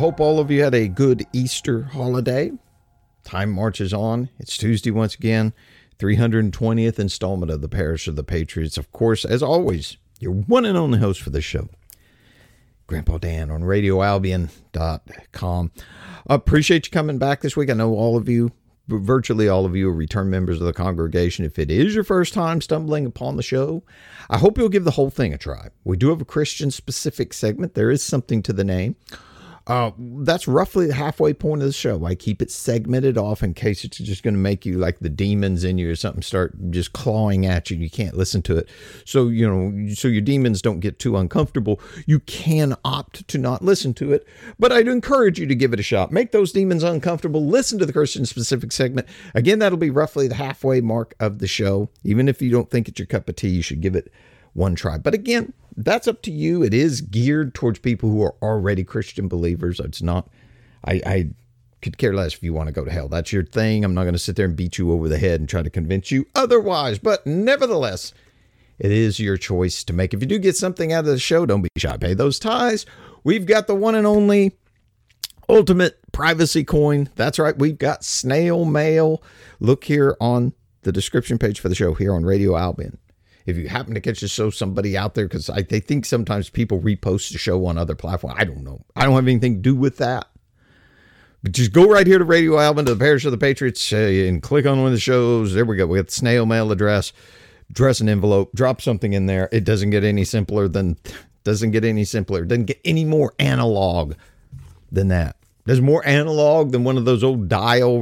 hope all of you had a good Easter holiday. Time marches on. It's Tuesday once again, 320th installment of the Parish of the Patriots. Of course, as always, your one and only host for this show, Grandpa Dan on RadioAlbion.com. Appreciate you coming back this week. I know all of you, virtually all of you, are return members of the congregation. If it is your first time stumbling upon the show, I hope you'll give the whole thing a try. We do have a Christian-specific segment. There is something to the name. That's roughly the halfway point of the show. I keep it segmented off in case it's just going to make you like the demons in you or something start just clawing at you. You can't listen to it. So, so your demons don't get too uncomfortable. You can opt to not listen to it, but I'd encourage you to give it a shot. Make those demons uncomfortable. Listen to the Christian specific segment. Again, that'll be roughly the halfway mark of the show. Even if you don't think it's your cup of tea, you should give it one try. But again, that's up to you. It is geared towards people who are already Christian believers. It's not, I could care less if you want to go to hell. That's your thing. I'm not going to sit there and beat you over the head and try to convince you otherwise. But nevertheless, it is your choice to make. If you do get something out of the show, don't be shy. Pay those ties. We've got the one and only ultimate privacy coin. That's right. We've got snail mail. Look here on the description page for the show here on Radio Albion. If you happen to catch the show, somebody out there, because they think sometimes people repost the show on other platforms. I don't know. I don't have anything to do with that. But just go right here to Radio Albion, to the Parish of the Patriots, and click on one of the shows. There we go. We got the snail mail address an envelope, drop something in there. It doesn't get any simpler. Doesn't get any more analog than that. There's more analog than one of those old dial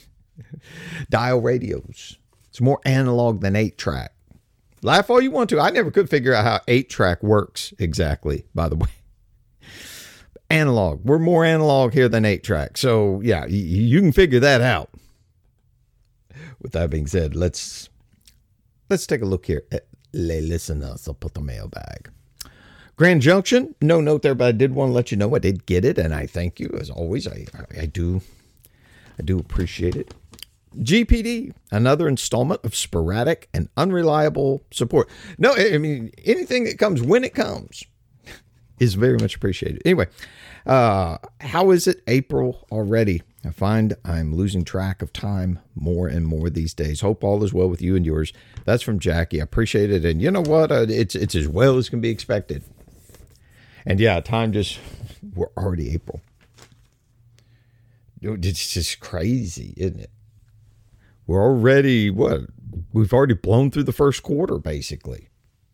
radios. It's more analog than 8-track. Laugh all you want to. I never could figure out how 8-track works exactly, by the way. Analog. We're more analog here than 8-track. So, yeah, you can figure that out. With that being said, let's take a look here at Les Listeners. I'll put the mailbag. Grand Junction. No note there, but I did want to let you know I did get it, and I thank you. As always, I do appreciate it. GPD, another installment of sporadic and unreliable support. No, I mean, anything that comes when it comes is very much appreciated. Anyway, how is it April already? I find I'm losing track of time more and more these days. Hope all is well with you and yours. That's from Jackie. I appreciate it. And you know what? It's as well as can be expected. And yeah, we're already April. It's just crazy, isn't it? We're already, we've already blown through the first quarter, basically.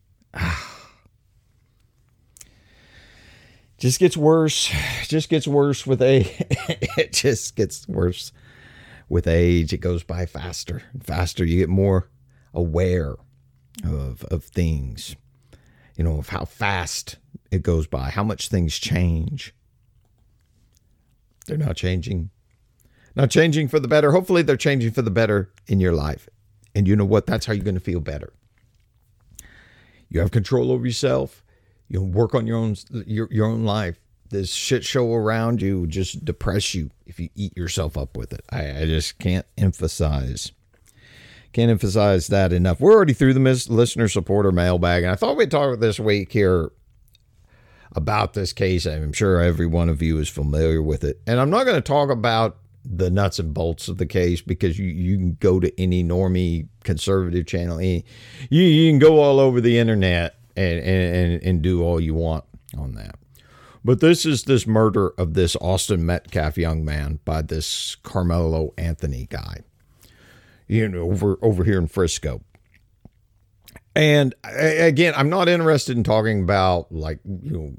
Just gets worse. Just gets worse with age. It just gets worse with age. It goes by faster and faster. You get more aware of things, of how fast it goes by, how much things change. They're not changing. Not changing for the better. Hopefully they're changing for the better in your life. And you know what? That's how you're going to feel better. You have control over yourself. You work on your own life. This shit show around you will just depress you if you eat yourself up with it. I just can't emphasize that enough. We're already through the listener supporter mailbag. And I thought we'd talk this week here about this case. I'm sure every one of you is familiar with it. And I'm not going to talk about the nuts and bolts of the case, because you can go to any normie conservative channel. You can go all over the internet and do all you want on that. But this murder of this Austin Metcalf young man by this Carmelo Anthony guy, over here in Frisco. And again, I'm not interested in talking about the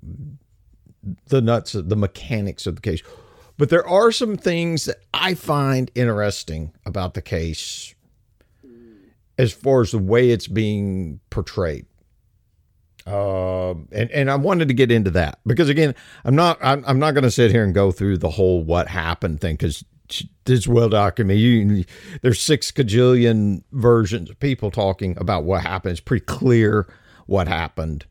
mechanics of the case. But there are some things that I find interesting about the case as far as the way it's being portrayed. And I wanted to get into that because, again, I'm not going to sit here and go through the whole what happened thing, because it's well documented. There's 6 gajillion versions of people talking about what happened. It's pretty clear what happened.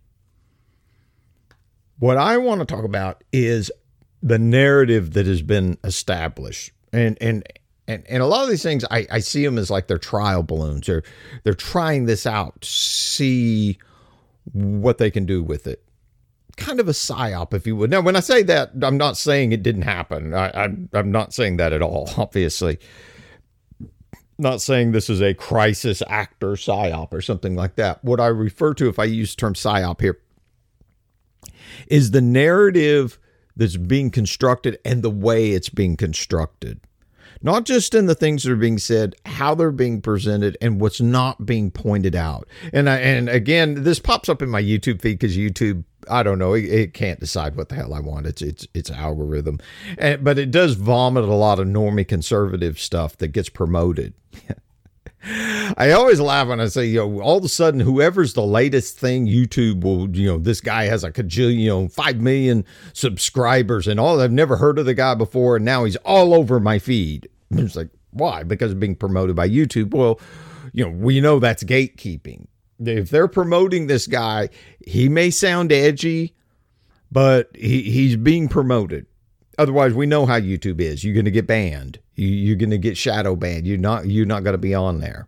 What I want to talk about is the narrative that has been established. And a lot of these things, I see them as like they're trial balloons. They're trying this out to see what they can do with it. kind of a psyop, if you would. Now, when I say that, I'm not saying it didn't happen. I'm not saying that at all, obviously. Not saying this is a crisis actor psyop or something like that. What I refer to, if I use the term psyop here, is the narrative that's being constructed and the way it's being constructed. Not just in the things that are being said, how they're being presented, and what's not being pointed out. And again, this pops up in my YouTube feed because YouTube, I don't know, it can't decide what the hell I want. It's algorithm, but it does vomit a lot of normie conservative stuff that gets promoted. I always laugh when I say, all of a sudden, whoever's the latest thing, YouTube will, this guy has a cajillion, 5 million subscribers and all. I've never heard of the guy before, and now he's all over my feed. It's like, why? Because it's being promoted by YouTube. Well, we know that's gatekeeping. If they're promoting this guy, he may sound edgy, but he's being promoted. Otherwise, we know how YouTube is. You're going to get banned. You're going to get shadow banned. You're not going to be on there.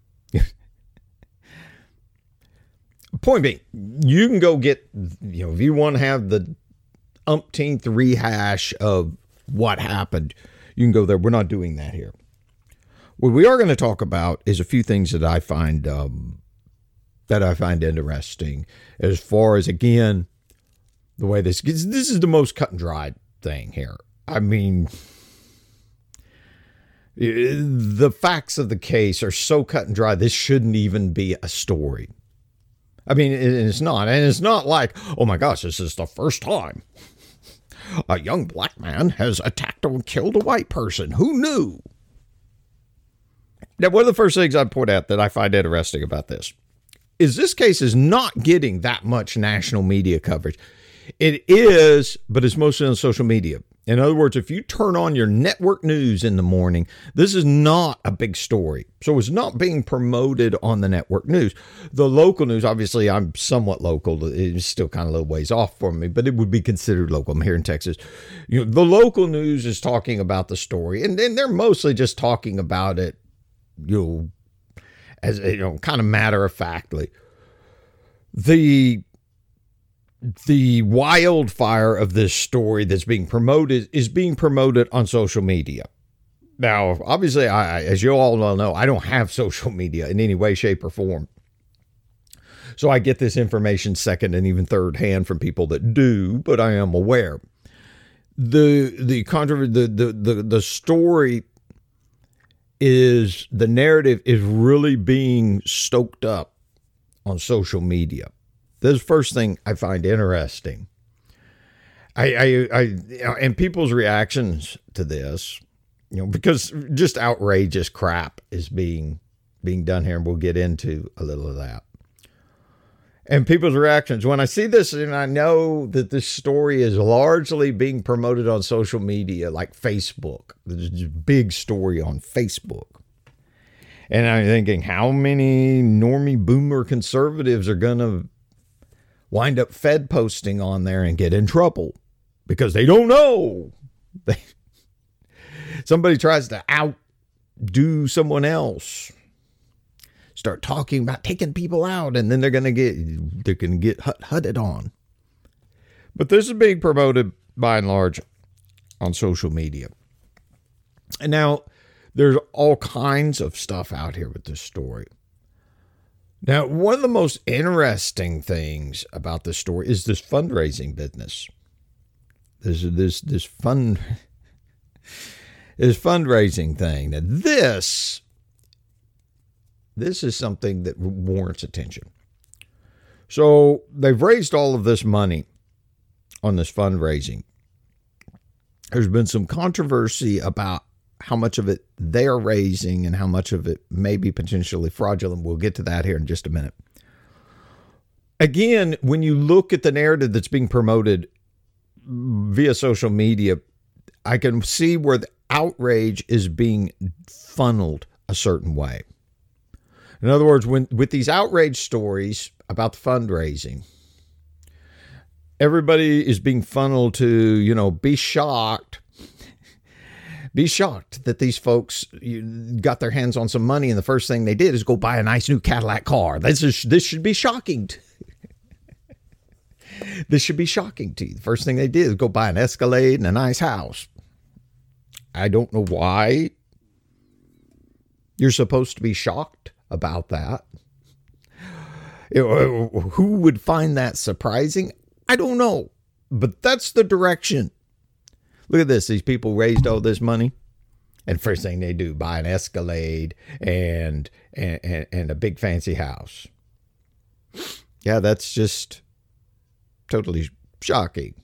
Point being, you can go get, if you want to have the umpteenth rehash of what happened, you can go there. We're not doing that here. What we are going to talk about is a few things that I find interesting as far as, again, the way this is the most cut and dried thing here. I mean, the facts of the case are so cut and dry. This shouldn't even be a story. I mean, it's not. And it's not like, oh my gosh, this is the first time a young black man has attacked or killed a white person. Who knew? Now, one of the first things I'd point out that I find interesting about this case is not getting that much national media coverage. It is, but it's mostly on social media. In other words, if you turn on your network news in the morning, this is not a big story. So it's not being promoted on the network news. The local news, obviously, I'm somewhat local. It's still kind of a little ways off for me, but it would be considered local. I'm here in Texas. The local news is talking about the story, and then they're mostly just talking about it, as kind of matter of factly. The wildfire of this story that's being promoted is being promoted on social media. Now, obviously, as you all know, I don't have social media in any way, shape, or form. So I get this information second and even third hand from people that do, but I am aware. The story is, the narrative is really being stoked up on social media. This is the first thing I find interesting. And people's reactions to this, because just outrageous crap is being done here, and we'll get into a little of that. And people's reactions when I see this, and I know that this story is largely being promoted on social media, like Facebook. There's a big story on Facebook. And I'm thinking, how many normie boomer conservatives are going to wind up Fed posting on there and get in trouble because they don't know? Somebody tries to outdo someone else, start talking about taking people out, and then they're going to get hutted on. But this is being promoted by and large on social media. And now there's all kinds of stuff out here with this story. Now, one of the most interesting things about this story is this fundraising business. This fundraising thing. Now, this is something that warrants attention. So they've raised all of this money on this fundraising. There's been some controversy about how much of it they're raising and how much of it may be potentially fraudulent. We'll get to that here in just a minute. Again, when you look at the narrative that's being promoted via social media, I can see where the outrage is being funneled a certain way. In other words, with these outrage stories about the fundraising, everybody is being funneled to, be shocked. Be shocked that these folks got their hands on some money, and the first thing they did is go buy a nice new Cadillac car. This should be shocking. This should be shocking to you. The first thing they did is go buy an Escalade and a nice house. I don't know why you're supposed to be shocked about that. Who would find that surprising? I don't know. But that's the direction. Look at this. These people raised all this money. And first thing they do, buy an Escalade and a big fancy house. Yeah, that's just totally shocking.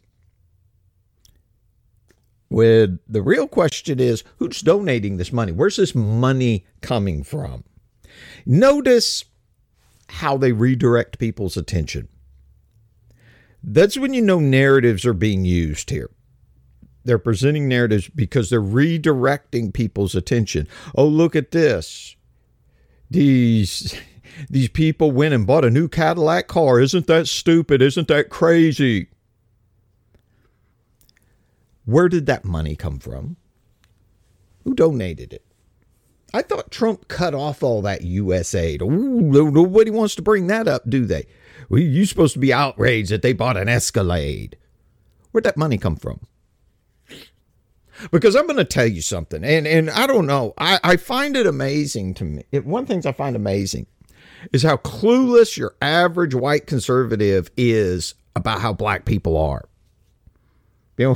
When the real question is, who's donating this money? Where's this money coming from? Notice how they redirect people's attention. That's when you know narratives are being used here. They're presenting narratives because they're redirecting people's attention. Oh, look at this. These people went and bought a new Cadillac car. Isn't that stupid? Isn't that crazy? Where did that money come from? Who donated it? I thought Trump cut off all that USAID. Ooh, nobody wants to bring that up, do they? Well, you're supposed to be outraged that they bought an Escalade. Where'd that money come from? Because I'm going to tell you something, and I don't know. I find it amazing to me. One of the things I find amazing is how clueless your average white conservative is about how black people are. You know,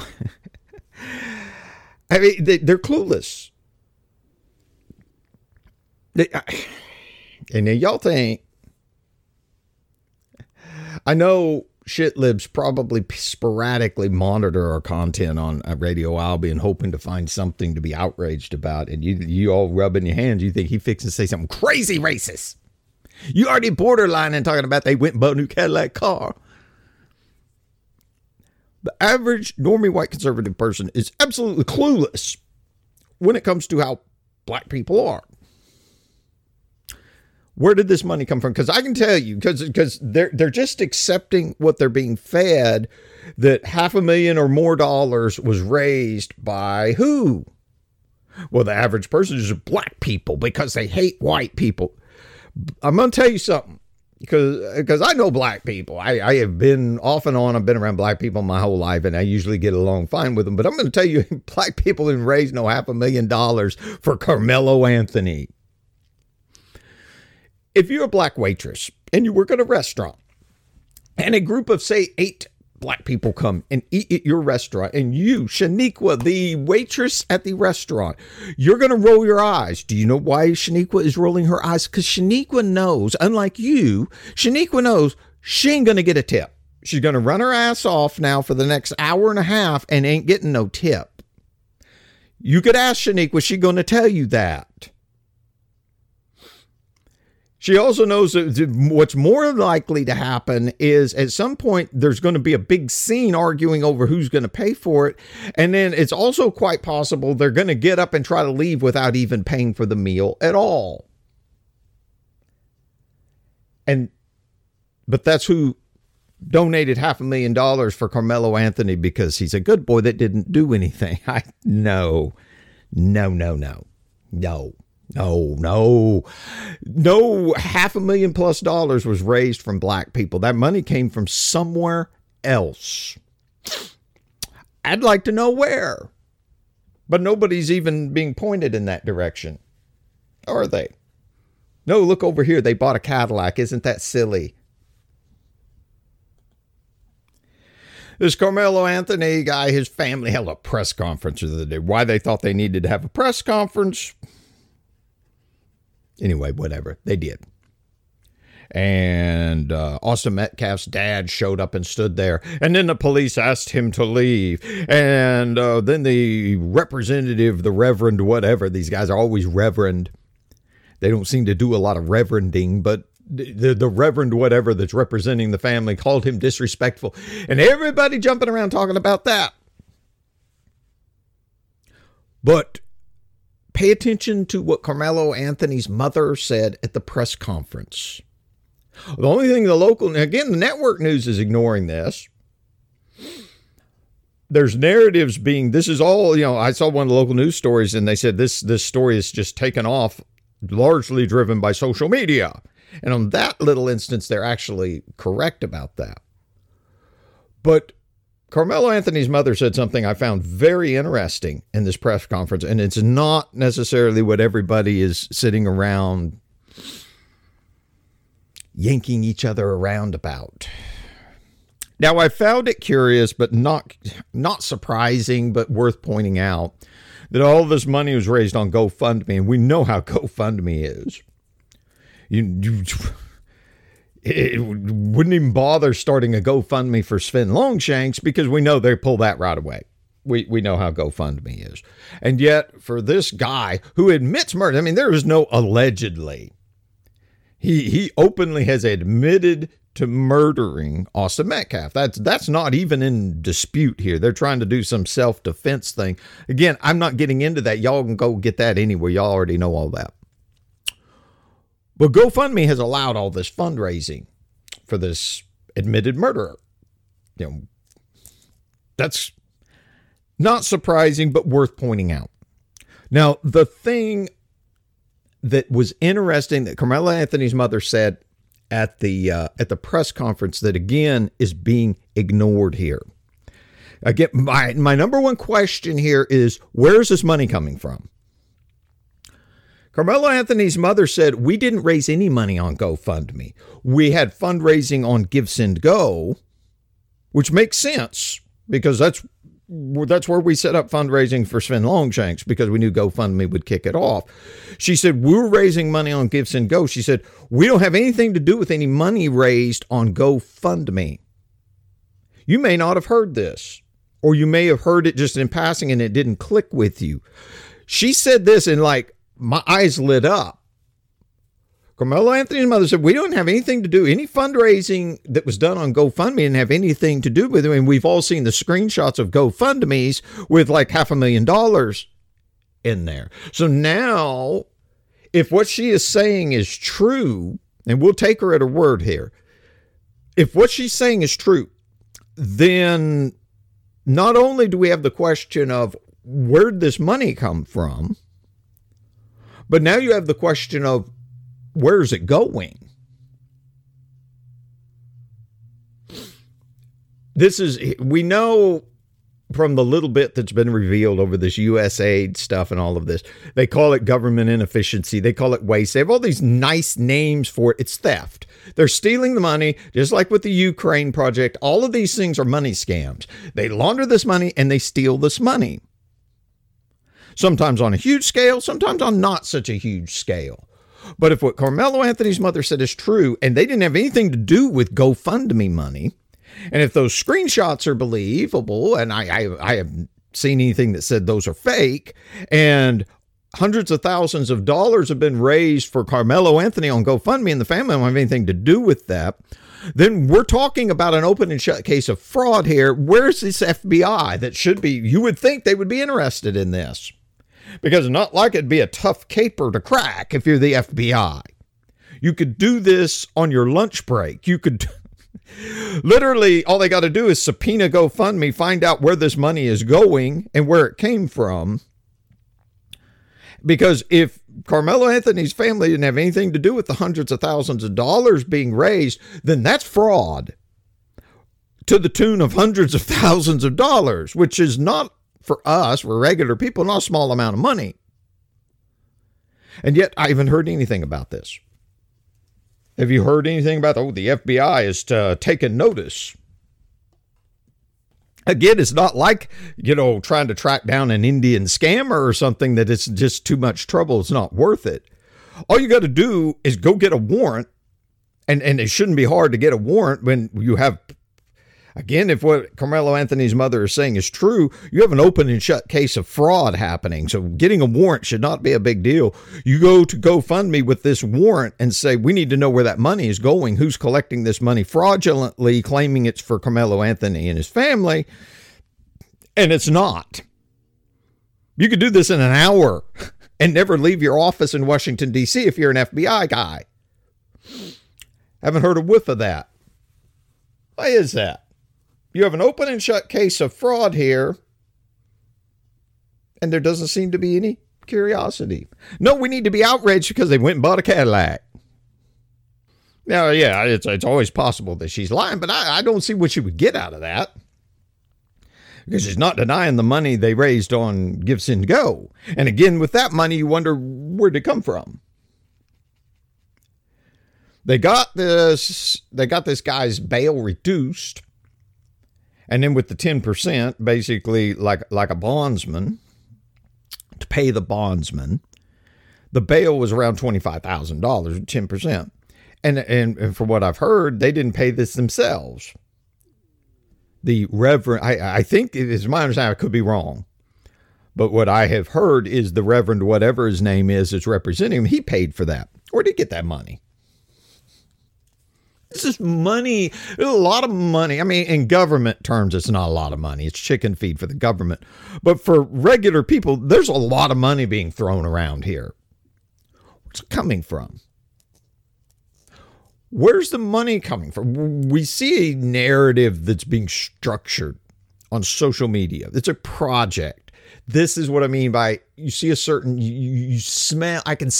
I mean, they're clueless. And then y'all think, I know shit libs probably sporadically monitor our content on Radio Albion, hoping to find something to be outraged about. And you all rubbing your hands. You think he fixing to say something crazy racist. You already borderline and talking about they went and bought a new Cadillac car. The average normie white conservative person is absolutely clueless when it comes to how black people are. Where did this money come from? Because I can tell you, because they're just accepting what they're being fed, that $500,000 or more dollars was raised by who? Well, the average person is black people because they hate white people. I'm going to tell you something, because I know black people. I have been off and on. I've been around black people my whole life, and I usually get along fine with them. But I'm going to tell you, black people didn't raise no $500,000 for Carmelo Anthony. If you're a black waitress and you work at a restaurant and a group of, say, 8 black people come and eat at your restaurant, and you, Shaniqua, the waitress at the restaurant, you're going to roll your eyes. Do you know why Shaniqua is rolling her eyes? Because Shaniqua knows, unlike you, Shaniqua knows she ain't going to get a tip. She's going to run her ass off now for the next hour and a half and ain't getting no tip. You could ask Shaniqua, she's going to tell you that. She also knows that what's more likely to happen is at some point there's going to be a big scene arguing over who's going to pay for it. And then it's also quite possible they're going to get up and try to leave without even paying for the meal at all. But that's who donated $500,000 for Carmelo Anthony, because he's a good boy that didn't do anything. No, $500,000+ was raised from black people. That money came from somewhere else. I'd like to know where, but nobody's even being pointed in that direction. Are they? No, look over here. They bought a Cadillac. Isn't that silly? This Carmelo Anthony guy, his family held a press conference the other day. Why they thought they needed to have a press conference? Anyway, whatever. They did. And Austin Metcalf's dad showed up and stood there. And then the police asked him to leave. And then the representative, the reverend, whatever. These guys are always reverend. They don't seem to do a lot of reverending, but the reverend whatever that's representing the family called him disrespectful. And everybody jumping around talking about that. But pay attention to what Carmelo Anthony's mother said at the press conference. The only thing the network news is ignoring this. There's narratives this is all, I saw one of the local news stories and they said this story is just taken off, largely driven by social media. And on that little instance, they're actually correct about that. But Carmelo Anthony's mother said something I found very interesting in this press conference, and it's not necessarily what everybody is sitting around yanking each other around about. Now, I found it curious, but not surprising, but worth pointing out that all this money was raised on GoFundMe, and we know how GoFundMe is. It wouldn't even bother starting a GoFundMe for Sven Longshanks because we know they pull that right away. We know how GoFundMe is. And yet, for this guy who admits murder, I mean, there is no allegedly. He openly has admitted to murdering Austin Metcalf. That's not even in dispute here. They're trying to do some self-defense thing. Again, I'm not getting into that. Y'all can go get that anywhere. Y'all already know all that. But GoFundMe has allowed all this fundraising for this admitted murderer. You know, that's not surprising, but worth pointing out. Now, the thing that was interesting that Carmelo Anthony's mother said at the press conference that, again, is being ignored here. Again, my number one question here is, where is this money coming from? Carmelo Anthony's mother said, we didn't raise any money on GoFundMe. We had fundraising on GiveSendGo, which makes sense because that's where we set up fundraising for Sven Longshanks because we knew GoFundMe would kick it off. She said, we're raising money on GiveSendGo. She said, we don't have anything to do with any money raised on GoFundMe. You may not have heard this, or you may have heard it just in passing and it didn't click with you. She said this and my eyes lit up. Carmelo Anthony's mother said, we don't have anything to do, any fundraising that was done on GoFundMe didn't have anything to do with it. And we've all seen the screenshots of GoFundMe's with like $500,000 in there. So now, if what she is saying is true, and we'll take her at her word here, if what she's saying is true, then not only do we have the question of where'd this money come from, but now you have the question of where's it going? We know from the little bit that's been revealed over this USAID stuff and all of this, they call it government inefficiency. They call it waste. They have all these nice names for it. It's theft. They're stealing the money, just like with the Ukraine project. All of these things are money scams. They launder this money and they steal this money. Sometimes on a huge scale, sometimes on not such a huge scale. But if what Carmelo Anthony's mother said is true, and they didn't have anything to do with GoFundMe money, and if those screenshots are believable, and I haven't seen anything that said those are fake, and hundreds of thousands of dollars have been raised for Carmelo Anthony on GoFundMe, and the family don't have anything to do with that, then we're talking about an open and shut case of fraud here. Where's this FBI that should be, you would think they would be interested in this? Because it's not like it'd be a tough caper to crack if you're the FBI. You could do this on your lunch break. You could literally, all they got to do is subpoena GoFundMe, find out where this money is going and where it came from. Because if Carmelo Anthony's family didn't have anything to do with the hundreds of thousands of dollars being raised, then that's fraud to the tune of hundreds of thousands of dollars, which is not, for us, for regular people, not a small amount of money. And yet, I haven't heard anything about this. Have you heard anything about, the FBI is taking notice? Again, it's not like, trying to track down an Indian scammer or something that it's just too much trouble. It's not worth it. All you got to do is go get a warrant. And it shouldn't be hard to get a warrant when you have, again, if what Carmelo Anthony's mother is saying is true, you have an open and shut case of fraud happening. So getting a warrant should not be a big deal. You go to GoFundMe with this warrant and say, we need to know where that money is going, who's collecting this money fraudulently, claiming it's for Carmelo Anthony and his family, and it's not. You could do this in an hour and never leave your office in Washington, D.C. if you're an FBI guy. Haven't heard a whiff of that. Why is that? You have an open and shut case of fraud here, and there doesn't seem to be any curiosity. No, we need to be outraged because they went and bought a Cadillac. Now, yeah, it's always possible that she's lying, but I don't see what she would get out of that. because he's not denying the money they raised on GiveSendGo. And again, with that money, you wonder where'd it come from. They got this guy's bail reduced. And then with the 10%, basically like a bondsman, to pay the bondsman, the bail was around $25,000, 10%. And from what I've heard, they didn't pay this themselves. The Reverend, I think it is my understanding, I could be wrong, but what I have heard is the Reverend, whatever his name is representing him, he paid for that. Where did he get that money? This is money, a lot of money. I mean, in government terms, it's not a lot of money. It's chicken feed for the government. But for regular people, there's a lot of money being thrown around here. Where's it coming from? Where's the money coming from? We see a narrative that's being structured on social media. It's a project. This is what I mean by you see a certain, you smell, I can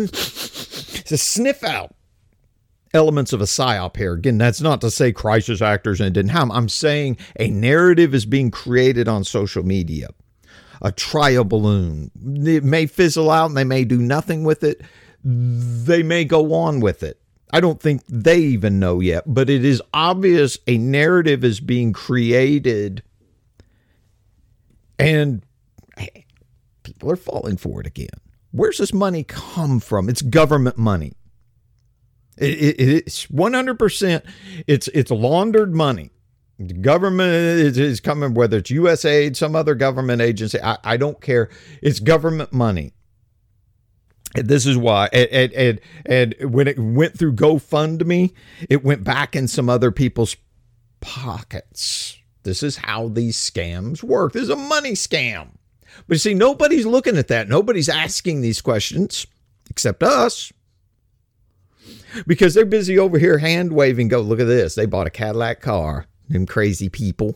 sniff out elements of a psyop here. Again, that's not to say crisis actors and it didn't happen. I'm saying a narrative is being created on social media. A trial balloon. It may fizzle out and they may do nothing with it. They may go on with it. I don't think they even know yet, but it is obvious a narrative is being created and people are falling for it again. Where's this money come from? It's government money. It's 100%. It's laundered money. The government is coming, whether it's USAID, some other government agency. I don't care. It's government money. And this is why. And when it went through GoFundMe, it went back in some other people's pockets. This is how these scams work. This is a money scam. But you see, nobody's looking at that. Nobody's asking these questions except us. Because they're busy over here hand waving, go, look at this. They bought a Cadillac car. Them crazy people.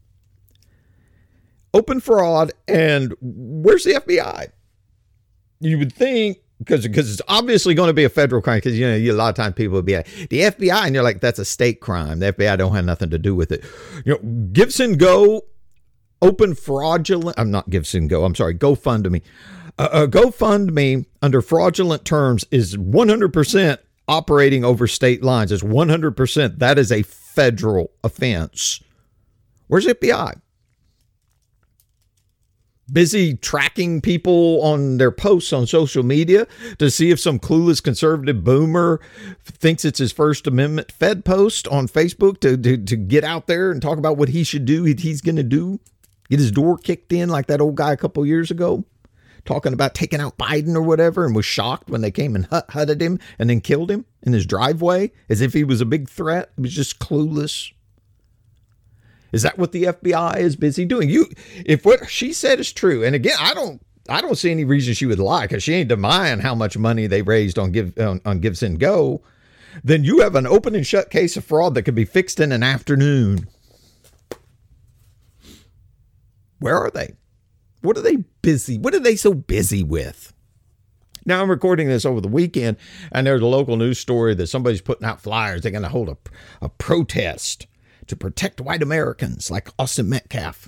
Open fraud. And where's the FBI? You would think, because it's obviously going to be a federal crime, because, a lot of times people would be like, the FBI, and you're like, that's a state crime. The FBI don't have nothing to do with it. GiveSendGo, open fraudulent, I'm not GiveSendGo, I'm sorry, GoFundMe. GoFundMe under fraudulent terms is 100% operating over state lines. It's 100%. That is a federal offense. Where's the FBI? Busy tracking people on their posts on social media to see if some clueless conservative boomer thinks it's his First Amendment Fed post on Facebook to get out there and talk about what he should do, he's going to do. Get his door kicked in like that old guy a couple years ago, talking about taking out Biden or whatever, and was shocked when they came and hutted him and then killed him in his driveway as if he was a big threat. He was just clueless. Is that what the FBI is busy doing? If what she said is true, and again, I don't see any reason she would lie, because she ain't denying how much money they raised on GiveSendGo, then you have an open and shut case of fraud that could be fixed in an afternoon. Where are they? What are they busy? What are they so busy with? Now, I'm recording this over the weekend, and there's a local news story that somebody's putting out flyers. They're going to hold a protest to protect white Americans, like Austin Metcalf.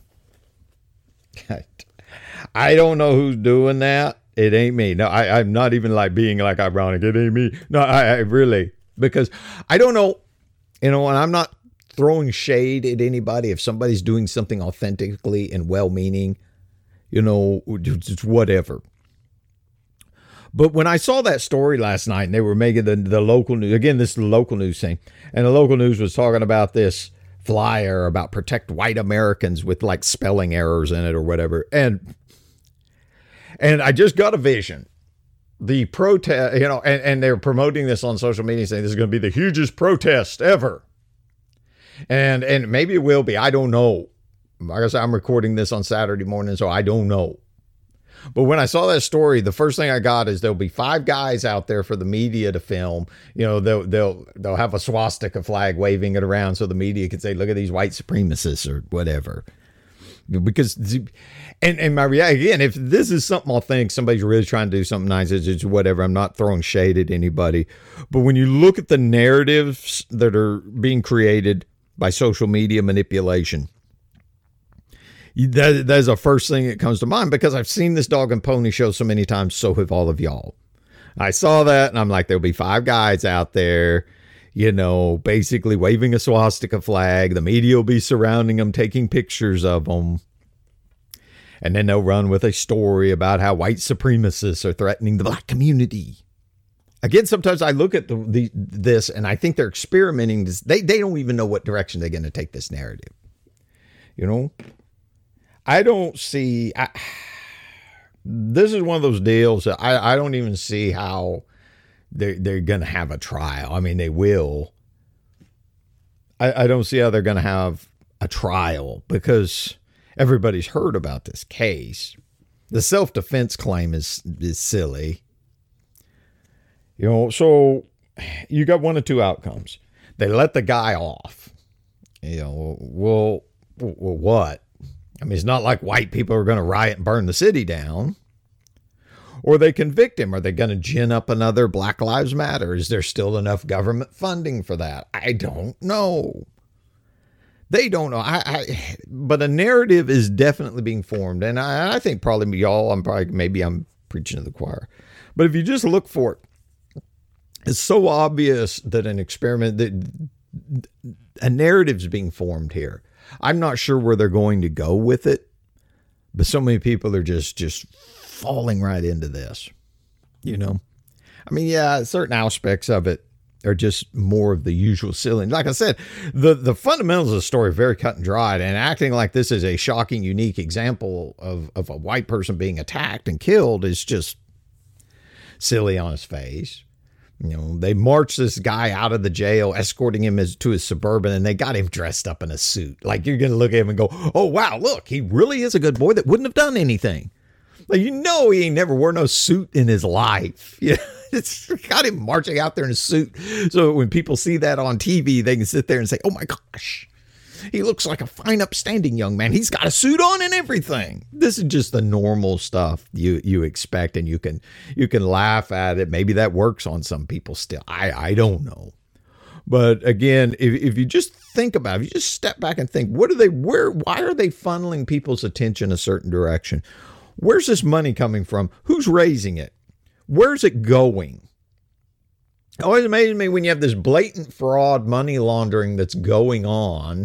I don't know who's doing that. It ain't me. No, I'm not even like being like ironic. It ain't me. No, I really, because I don't know, and I'm not throwing shade at anybody. If somebody's doing something authentically and well-meaning, it's whatever. But when I saw that story last night, and they were making the local news, again, this is the local news thing, and the local news was talking about this flyer about protect white Americans with like spelling errors in it or whatever. And I just got a vision. The protest, and they're promoting this on social media saying this is going to be the hugest protest ever. And maybe it will be. I don't know. Like I said, I'm recording this on Saturday morning, so I don't know. But when I saw that story, the first thing I got is there'll be 5 guys out there for the media to film. They'll have a swastika flag waving it around so the media can say, look at these white supremacists or whatever. Because, and my reaction, again, if this is something authentic, somebody's really trying to do something nice, it's whatever. I'm not throwing shade at anybody. But when you look at the narratives that are being created by social media manipulation, That's the first thing that comes to mind because I've seen this dog and pony show so many times. So have all of y'all. I saw that and I'm like, there'll be 5 guys out there, basically waving a swastika flag. The media will be surrounding them, taking pictures of them. And then they'll run with a story about how white supremacists are threatening the black community. Again, sometimes I look at this and I think they're experimenting. They don't even know what direction they're going to take this narrative. I don't see. This is one of those deals that I don't even see how they're going to have a trial. I mean, they will. I don't see how they're going to have a trial because everybody's heard about this case. The self-defense claim is silly. So you got one of two outcomes. They let the guy off. Well, what? I mean, it's not like white people are going to riot and burn the city down. Or they convict him. Are they going to gin up another Black Lives Matter? Is there still enough government funding for that? I don't know. They don't know. But a narrative is definitely being formed. And I think probably y'all, maybe I'm preaching to the choir. But if you just look for it, it's so obvious that an experiment, that a narrative's being formed here. I'm not sure where they're going to go with it, but so many people are just falling right into this, I mean, yeah, certain aspects of it are just more of the usual silly. Like I said, the fundamentals of the story are very cut and dried, and acting like this is a shocking, unique example of a white person being attacked and killed is just silly on his face. They marched this guy out of the jail, escorting him to his Suburban, and they got him dressed up in a suit. Like, you're going to look at him and go, oh, wow, look, he really is a good boy that wouldn't have done anything. Like, he ain't never wore no suit in his life. It's got him marching out there in a suit. So when people see that on TV, they can sit there and say, oh, my gosh, he looks like a fine, upstanding young man. He's got a suit on and everything. This is just the normal stuff you expect, and you can laugh at it. Maybe that works on some people still. I don't know. But again, if you just think about it, if you just step back and think, why are they funneling people's attention a certain direction? Where's this money coming from? Who's raising it? Where's it going? It always amazes me when you have this blatant fraud, money laundering that's going on.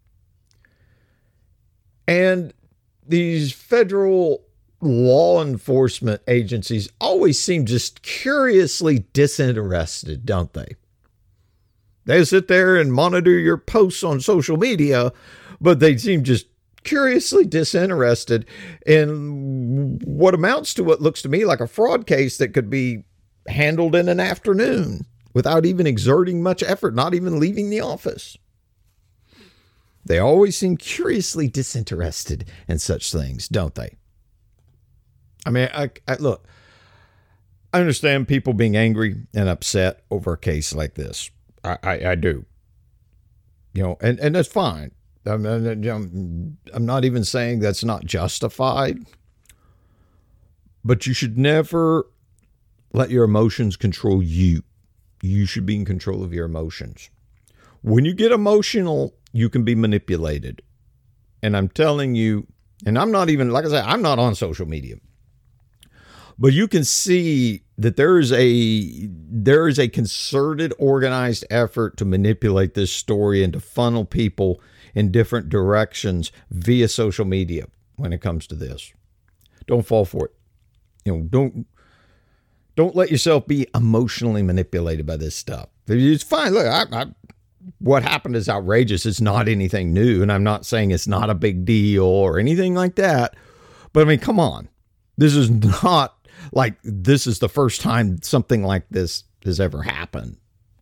And these federal law enforcement agencies always seem just curiously disinterested, don't they? They sit there and monitor your posts on social media, but they seem just curiously disinterested in what amounts to what looks to me like a fraud case that could be handled in an afternoon without even exerting much effort, not even leaving the office. They always seem curiously disinterested in such things, don't they? I mean, look, I understand people being angry and upset over a case like this. I do. And that's fine. I'm not even saying that's not justified, but you should never let your emotions control you. You should be in control of your emotions. When you get emotional, you can be manipulated. And I'm telling you, and I'm not even, like I said, I'm not on social media, but you can see that there is a concerted, organized effort to manipulate this story and to funnel people in different directions via social media when it comes to this. Don't fall for it. Don't let yourself be emotionally manipulated by this stuff. It's fine. Look, what happened is outrageous. It's not anything new. And I'm not saying it's not a big deal or anything like that. But I mean, come on. This is not like this is the first time something like this has ever happened.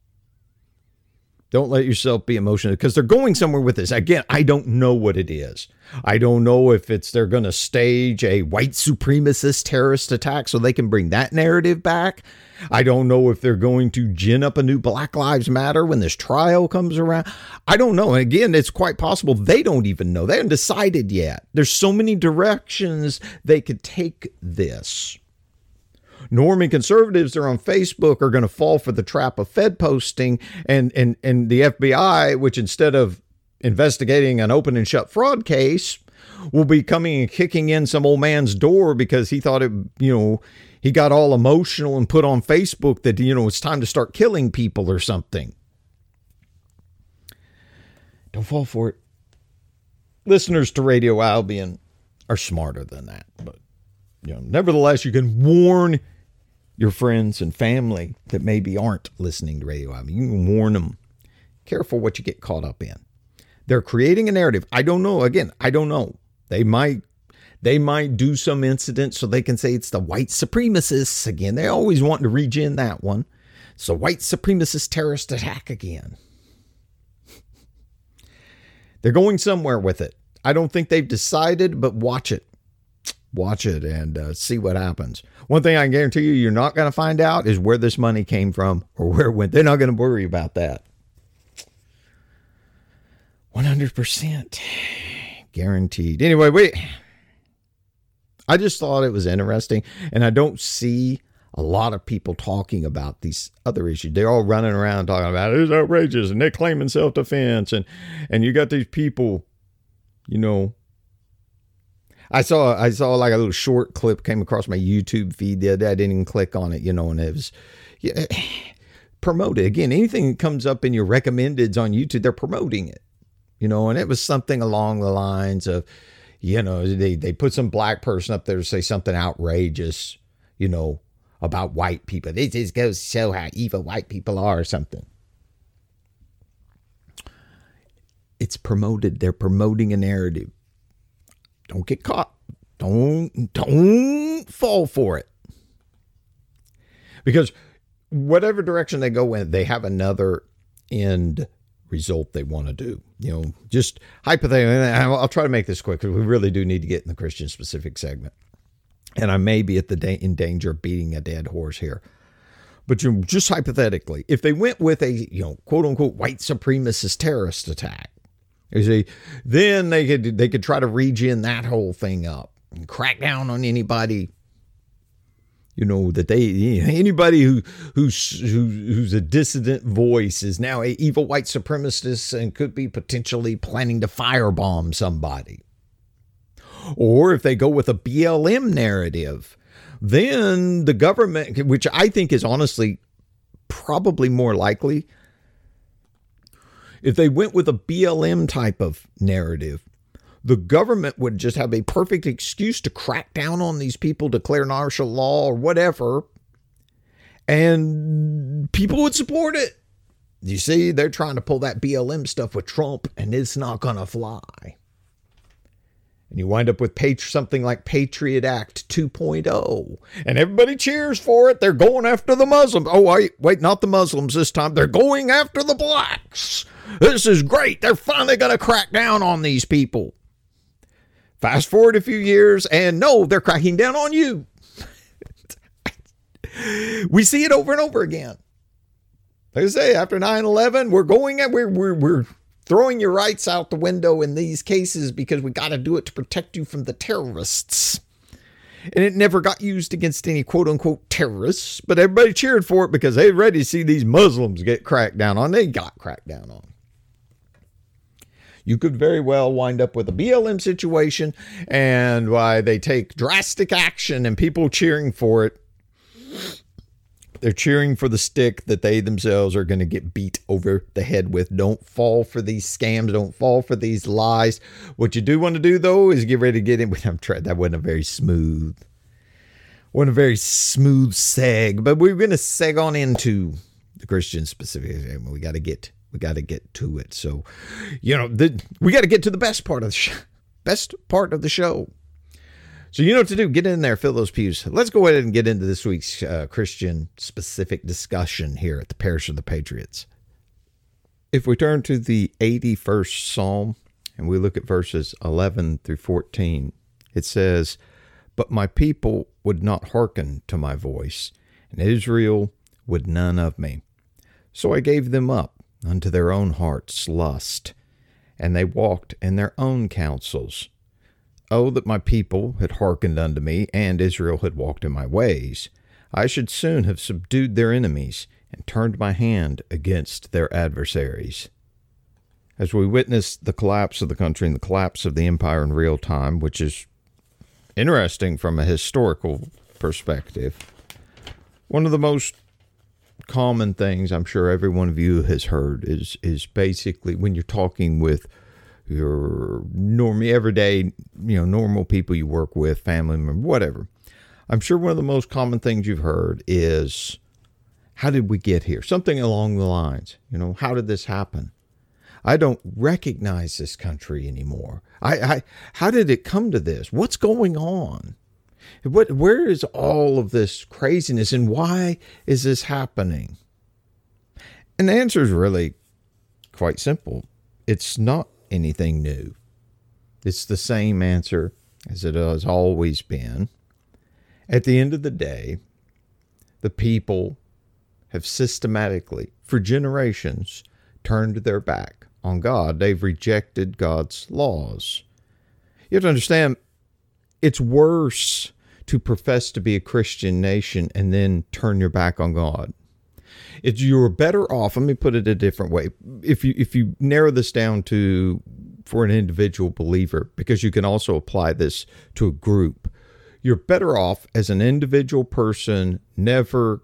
Don't let yourself be emotional because they're going somewhere with this. Again, I don't know what it is. I don't know if they're going to stage a white supremacist terrorist attack so they can bring that narrative back. I don't know if they're going to gin up a new Black Lives Matter when this trial comes around. I don't know. And again, it's quite possible they don't even know. They haven't decided yet. There's so many directions they could take this. Normie conservatives that are on Facebook are going to fall for the trap of Fed posting and the FBI, which instead of investigating an open and shut fraud case, will be coming and kicking in some old man's door because he thought he got all emotional and put on Facebook that, it's time to start killing people or something. Don't fall for it. Listeners to Radio Albion are smarter than that. But, nevertheless, you can warn your friends and family that maybe aren't listening to Radio Albion. You can warn them. Careful what you get caught up in. They're creating a narrative. I don't know. Again, I don't know. They might do some incident so they can say it's the white supremacists again. They always want to regen that one. It's the white supremacist terrorist attack again. They're going somewhere with it. I don't think they've decided, but watch it. Watch it and see what happens. One thing I can guarantee you're not going to find out is where this money came from or where it went. They're not going to worry about that. 100% guaranteed. Anyway, I just thought it was interesting, and I don't see a lot of people talking about these other issues. They're all running around talking about it's outrageous, and they're claiming self-defense, and you got these people, I saw like a little short clip came across my YouTube feed the other day. I didn't even click on it, and it was promoted. Again, anything that comes up in your recommendeds on YouTube, they're promoting it, and it was something along the lines of, they put some black person up there to say something outrageous, about white people. This just goes to show how evil white people are or something. It's promoted. They're promoting a narrative. Don't get caught. Don't fall for it. Because whatever direction they go in, they have another end result they want to do. Just hypothetically, I'll try to make this quick because we really do need to get in the Christian specific segment. And I may be in danger of beating a dead horse here. But just hypothetically, if they went with a, quote unquote, white supremacist terrorist attack, then they could try to regen that whole thing up and crack down on anybody, that anybody who's a dissident voice is now a evil white supremacist and could be potentially planning to firebomb somebody. Or if they go with a BLM narrative, then the government, which I think is honestly probably more likely, if they went with a BLM type of narrative, the government would just have a perfect excuse to crack down on these people, declare martial law or whatever, and people would support it. You see, they're trying to pull that BLM stuff with Trump, and it's not going to fly. And you wind up with something like Patriot Act 2.0. And everybody cheers for it. They're going after the Muslims. Oh, wait, not the Muslims this time. They're going after the blacks. This is great. They're finally going to crack down on these people. Fast forward a few years, and no, they're cracking down on you. We see it over and over again. Like I say, after 9/11, we're throwing your rights out the window in these cases because we got to do it to protect you from the terrorists. And it never got used against any quote unquote terrorists, but everybody cheered for it because they were ready to see these Muslims get cracked down on. They got cracked down on. You could very well wind up with a BLM situation and why they take drastic action and people cheering for it. They're cheering for the stick that they themselves are going to get beat over the head with. Don't fall for these scams. Don't fall for these lies. What you do want to do, though, is get ready to get in. That wasn't a very smooth seg, but we're going to seg on into the Christian specific. We got to get to it. So, we got to get to the best part of the show. So you know what to do. Get in there, fill those pews. Let's go ahead and get into this week's Christian-specific discussion here at the Parish of the Patriots. If we turn to the 81st Psalm and we look at verses 11 through 14, it says, "But my people would not hearken to my voice, and Israel would none of me. So I gave them up unto their own heart's lust, and they walked in their own counsels. Oh, that my people had hearkened unto me, and Israel had walked in my ways. I should soon have subdued their enemies, and turned my hand against their adversaries." as we witness the collapse of the country and the collapse of the empire in real time, which is interesting from a historical perspective. One of the most common things I'm sure every one of you has heard is basically when you're talking with your everyday, normal people you work with, family member, whatever. I'm sure one of the most common things you've heard is, how did we get here? Something along the lines, how did this happen? I don't recognize this country anymore. How did it come to this? What's going on? Where is all of this craziness and why is this happening? And the answer is really quite simple. It's not anything new. It's the same answer as it has always been. At the end of the day, the people have systematically, for generations, turned their back on God. They've rejected God's laws. You have to understand, it's worse to profess to be a Christian nation and then turn your back on God. You're better off, let me put it a different way. If you narrow this down for an individual believer, because you can also apply this to a group, you're better off as an individual person never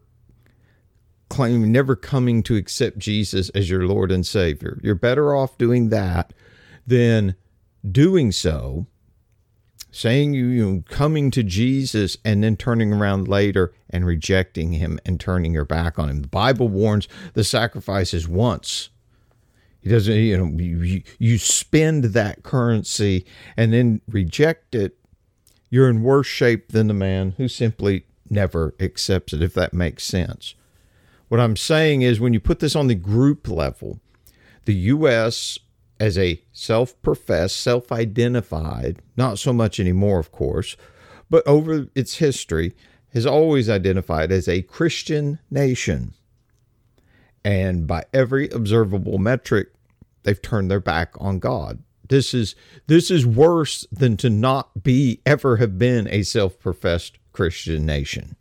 coming to accept Jesus as your Lord and Savior. You're better off doing that than doing so, saying coming to Jesus and then turning around later and rejecting him and turning your back on him. The Bible warns the sacrifice is once. He doesn't, you spend that currency and then reject it. You're in worse shape than the man who simply never accepts it, if that makes sense. What I'm saying is, when you put this on the group level, the U.S. as a self-professed, self-identified, not so much anymore, of course, but over its history, has always identified as a Christian nation. And by every observable metric, they've turned their back on God. This is worse than to not ever have been a self-professed Christian nation.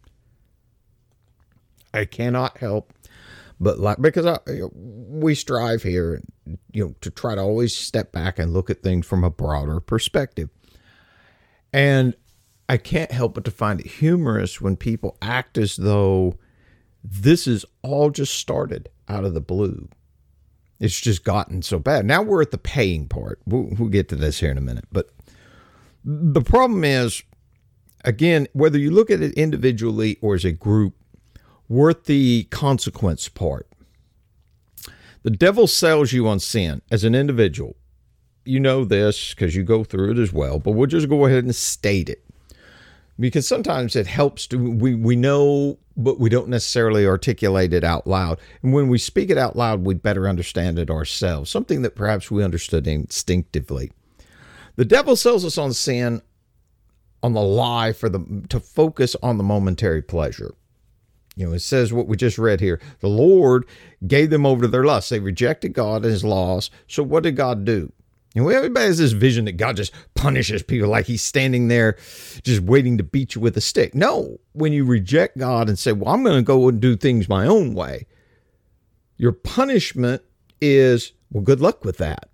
I cannot help but because we strive here, to try to always step back and look at things from a broader perspective. And I can't help but to find it humorous when people act as though this is all just started out of the blue. It's just gotten so bad. Now we're at the paying part. We'll get to this here in a minute. But the problem is, again, whether you look at it individually or as a group, we're at the consequence part. The devil sells you on sin as an individual. You know this because you go through it as well, but we'll just go ahead and state it. Because sometimes it helps we know, but we don't necessarily articulate it out loud. And when we speak it out loud, we'd better understand it ourselves, something that perhaps we understood instinctively. The devil sells us on sin, on the lie to focus on the momentary pleasure. It says what we just read here. The Lord gave them over to their lusts. They rejected God and his laws. So what did God do? Everybody has this vision that God just punishes people like he's standing there just waiting to beat you with a stick. No, when you reject God and say, well, I'm going to go and do things my own way, your punishment is, well, good luck with that.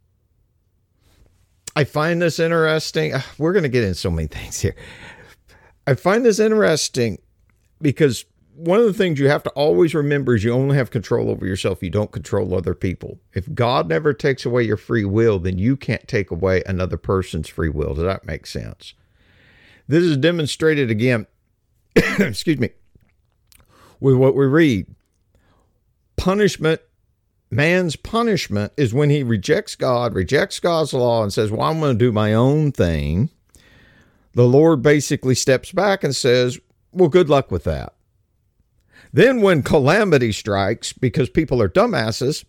I find this interesting. We're going to get into so many things here. I find this interesting because one of the things you have to always remember is you only have control over yourself. You don't control other people. If God never takes away your free will, then you can't take away another person's free will. Does that make sense? This is demonstrated again, excuse me, with what we read. Punishment, man's punishment is when he rejects God, rejects God's law, and says, well, I'm going to do my own thing. The Lord basically steps back and says, well, good luck with that. Then when calamity strikes, because people are dumbasses,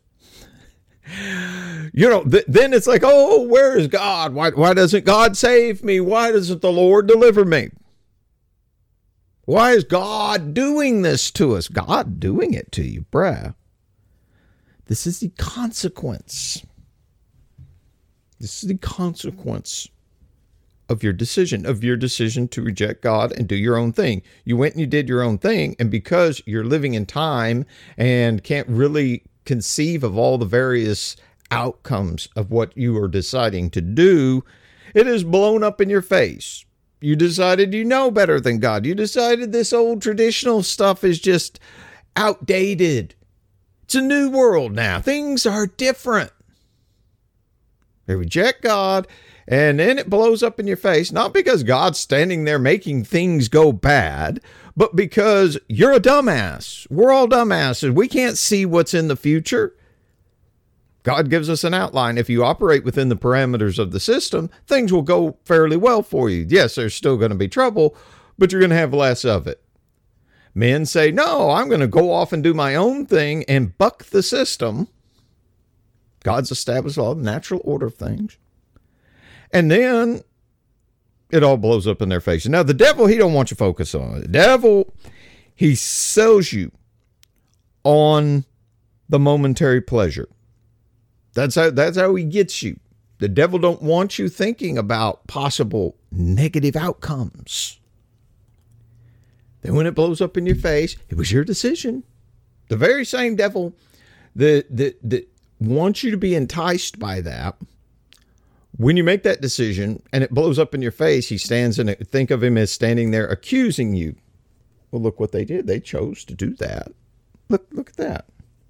then it's like, oh, where is God? Why doesn't God save me? Why doesn't the Lord deliver me? Why is God doing this to us? God doing it to you, bruh. This is the consequence. This is the consequence of your decision to reject God and do your own thing. You went and you did your own thing, and because you're living in time and can't really conceive of all the various outcomes of what you are deciding to do, it is blown up in your face. You decided you know better than God. You decided this old traditional stuff is just outdated. It's a new world now. Things are different. They reject God, and then it blows up in your face, not because God's standing there making things go bad, but because you're a dumbass. We're all dumbasses. We can't see what's in the future. God gives us an outline. If you operate within the parameters of the system, things will go fairly well for you. Yes, there's still going to be trouble, but you're going to have less of it. Men say, no, I'm going to go off and do my own thing and buck the system. God's established law, the natural order of things. And then it all blows up in their face. Now, the devil, he don't want you to focus on it. The devil, he sells you on the momentary pleasure. That's how he gets you. The devil don't want you thinking about possible negative outcomes. Then when it blows up in your face, it was your decision. The very same devil that wants you to be enticed by that, when you make that decision and it blows up in your face, he stands in it. Think of him as standing there accusing you. Well, look what they did. They chose to do that. Look at that.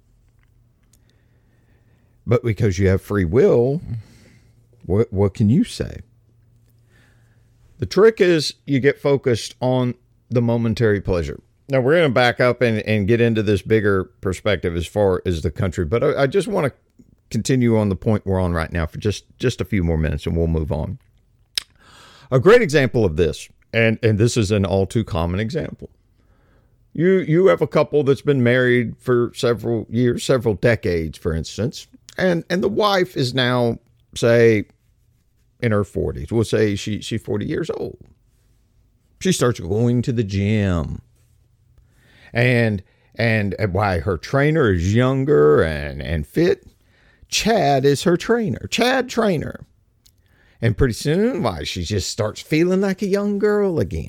But because you have free will, what can you say? The trick is you get focused on the momentary pleasure. Now, we're going to back up and get into this bigger perspective as far as the country. But I just want to continue on the point we're on right now for just a few more minutes, and we'll move on. A great example of this, and this is an all too common example. You have a couple that's been married for several years, several decades, for instance, and the wife is now, say, in her 40s. We'll say she's 40 years old. She starts going to the gym. And why her trainer is younger and fit. Chad is her trainer. Chad trainer. And pretty soon, why, she just starts feeling like a young girl again.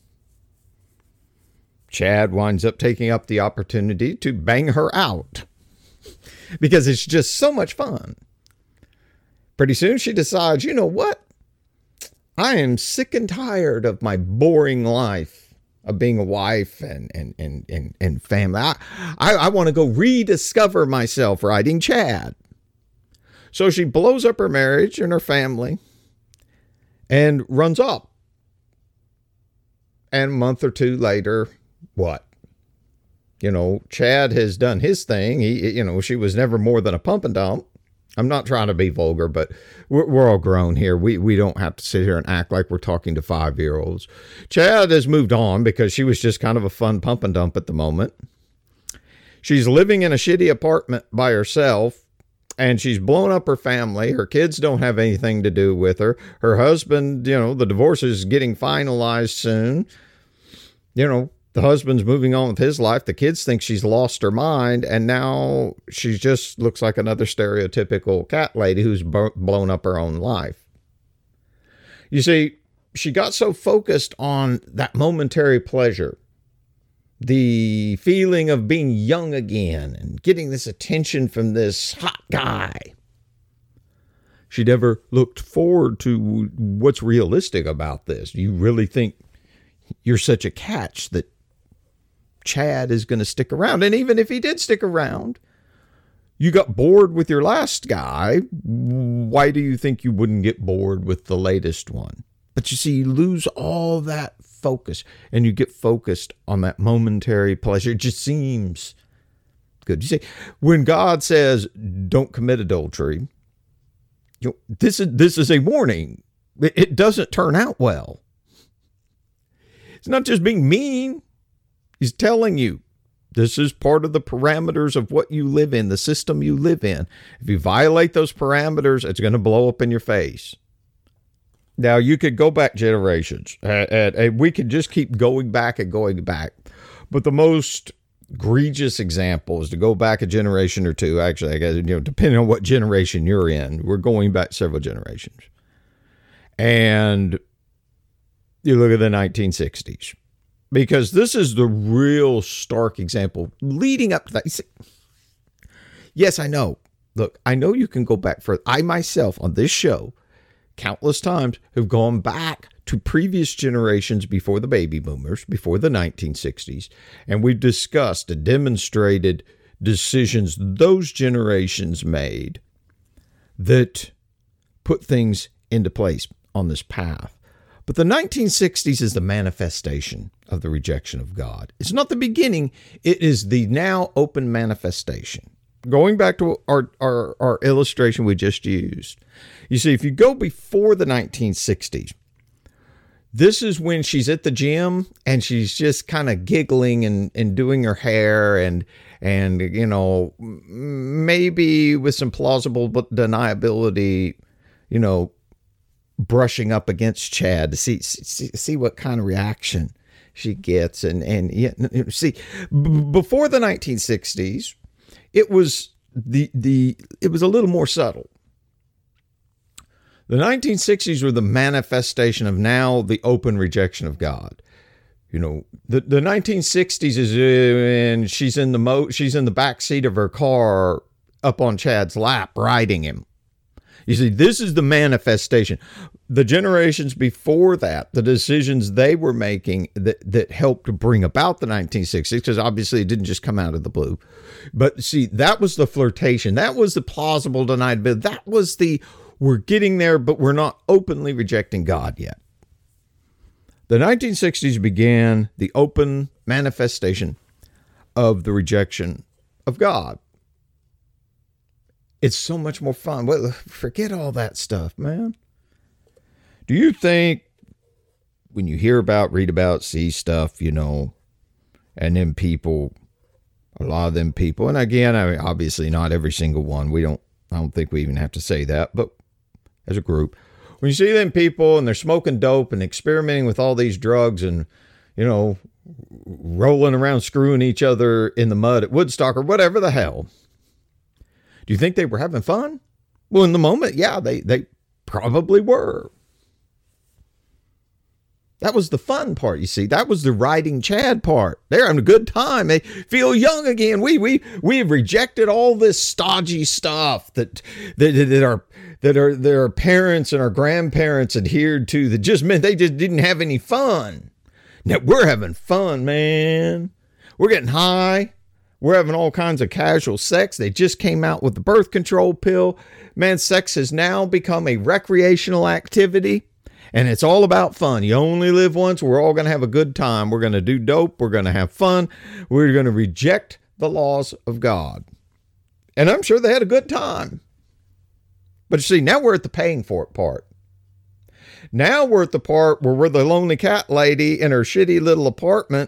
Chad winds up taking up the opportunity to bang her out because it's just so much fun. Pretty soon she decides, you know what? I am sick and tired of my boring life of being a wife and family. I want to go rediscover myself riding Chad. So she blows up her marriage and her family and runs up. And a month or two later, what? Chad has done his thing. She was never more than a pump and dump. I'm not trying to be vulgar, but we're all grown here. We don't have to sit here and act like we're talking to 5-year-olds. Chad has moved on because she was just kind of a fun pump and dump at the moment. She's living in a shitty apartment by herself, and she's blown up her family. Her kids don't have anything to do with her. Her husband, the divorce is getting finalized soon. The husband's moving on with his life. The kids think she's lost her mind. And now she just looks like another stereotypical cat lady who's blown up her own life. You see, she got so focused on that momentary pleasure, the feeling of being young again and getting this attention from this hot guy. She never looked forward to what's realistic about this. You really think you're such a catch that Chad is going to stick around? And even if he did stick around, you got bored with your last guy. Why do you think you wouldn't get bored with the latest one? But you see, you lose all that focus and you get focused on that momentary pleasure. It just seems good. You see, when God says, don't commit adultery, this is a warning. It doesn't turn out well. It's not just being mean. He's telling you this is part of the parameters of what you live in, the system you live in. If you violate those parameters, it's going to blow up in your face. Now, you could go back generations, and we could just keep going back and going back. But the most egregious example is to go back a generation or two. Actually, I guess, depending on what generation you're in, we're going back several generations. And you look at the 1960s. Because this is the real stark example leading up to that. You see, yes, I know. Look, I know you can go back further. I myself on this show, countless times, have gone back to previous generations before the baby boomers, before the 1960s, and we've discussed and demonstrated decisions those generations made that put things into place on this path. But the 1960s is the manifestation of the rejection of God. It's not the beginning. It is the now open manifestation. Going back to our illustration we just used, you see, if you go before the 1960s, this is when she's at the gym and she's just kind of giggling and doing her hair and you know, maybe with some plausible deniability, you know, brushing up against Chad to see what kind of reaction she gets. And yeah, see, before the 1960s, it was it was a little more subtle. The 1960s were the manifestation of now the open rejection of God. You know, the 1960s is when she's in the back seat of her car up on Chad's lap riding him. You see, this is the manifestation. The generations before that, the decisions they were making that helped to bring about the 1960s, because obviously it didn't just come out of the blue. But see, that was the flirtation. That was the plausible deniability. That was we're getting there, but we're not openly rejecting God yet. The 1960s began the open manifestation of the rejection of God. It's so much more fun. Well, forget all that stuff, man. Do you think when you hear about, read about, see stuff, you know, and then people, a lot of them people, and again, I mean, obviously not every single one. I don't think we even have to say that, but as a group, when you see them people and they're smoking dope and experimenting with all these drugs and, you know, rolling around, screwing each other in the mud at Woodstock or whatever the hell, do you think they were having fun? Well, in the moment, yeah, they probably were. That was the fun part, you see. That was the riding Chad part. They're having a good time. They feel young again. We have rejected all this stodgy stuff that our parents and our grandparents adhered to that just meant they just didn't have any fun. Now we're having fun, man. We're getting high. We're having all kinds of casual sex. They just came out with the birth control pill. Man, sex has now become a recreational activity, and it's all about fun. You only live once. We're all going to have a good time. We're going to do dope. We're going to have fun. We're going to reject the laws of God. And I'm sure they had a good time. But you see, now we're at the paying for it part. Now we're at the part where we're the lonely cat lady in her shitty little apartment.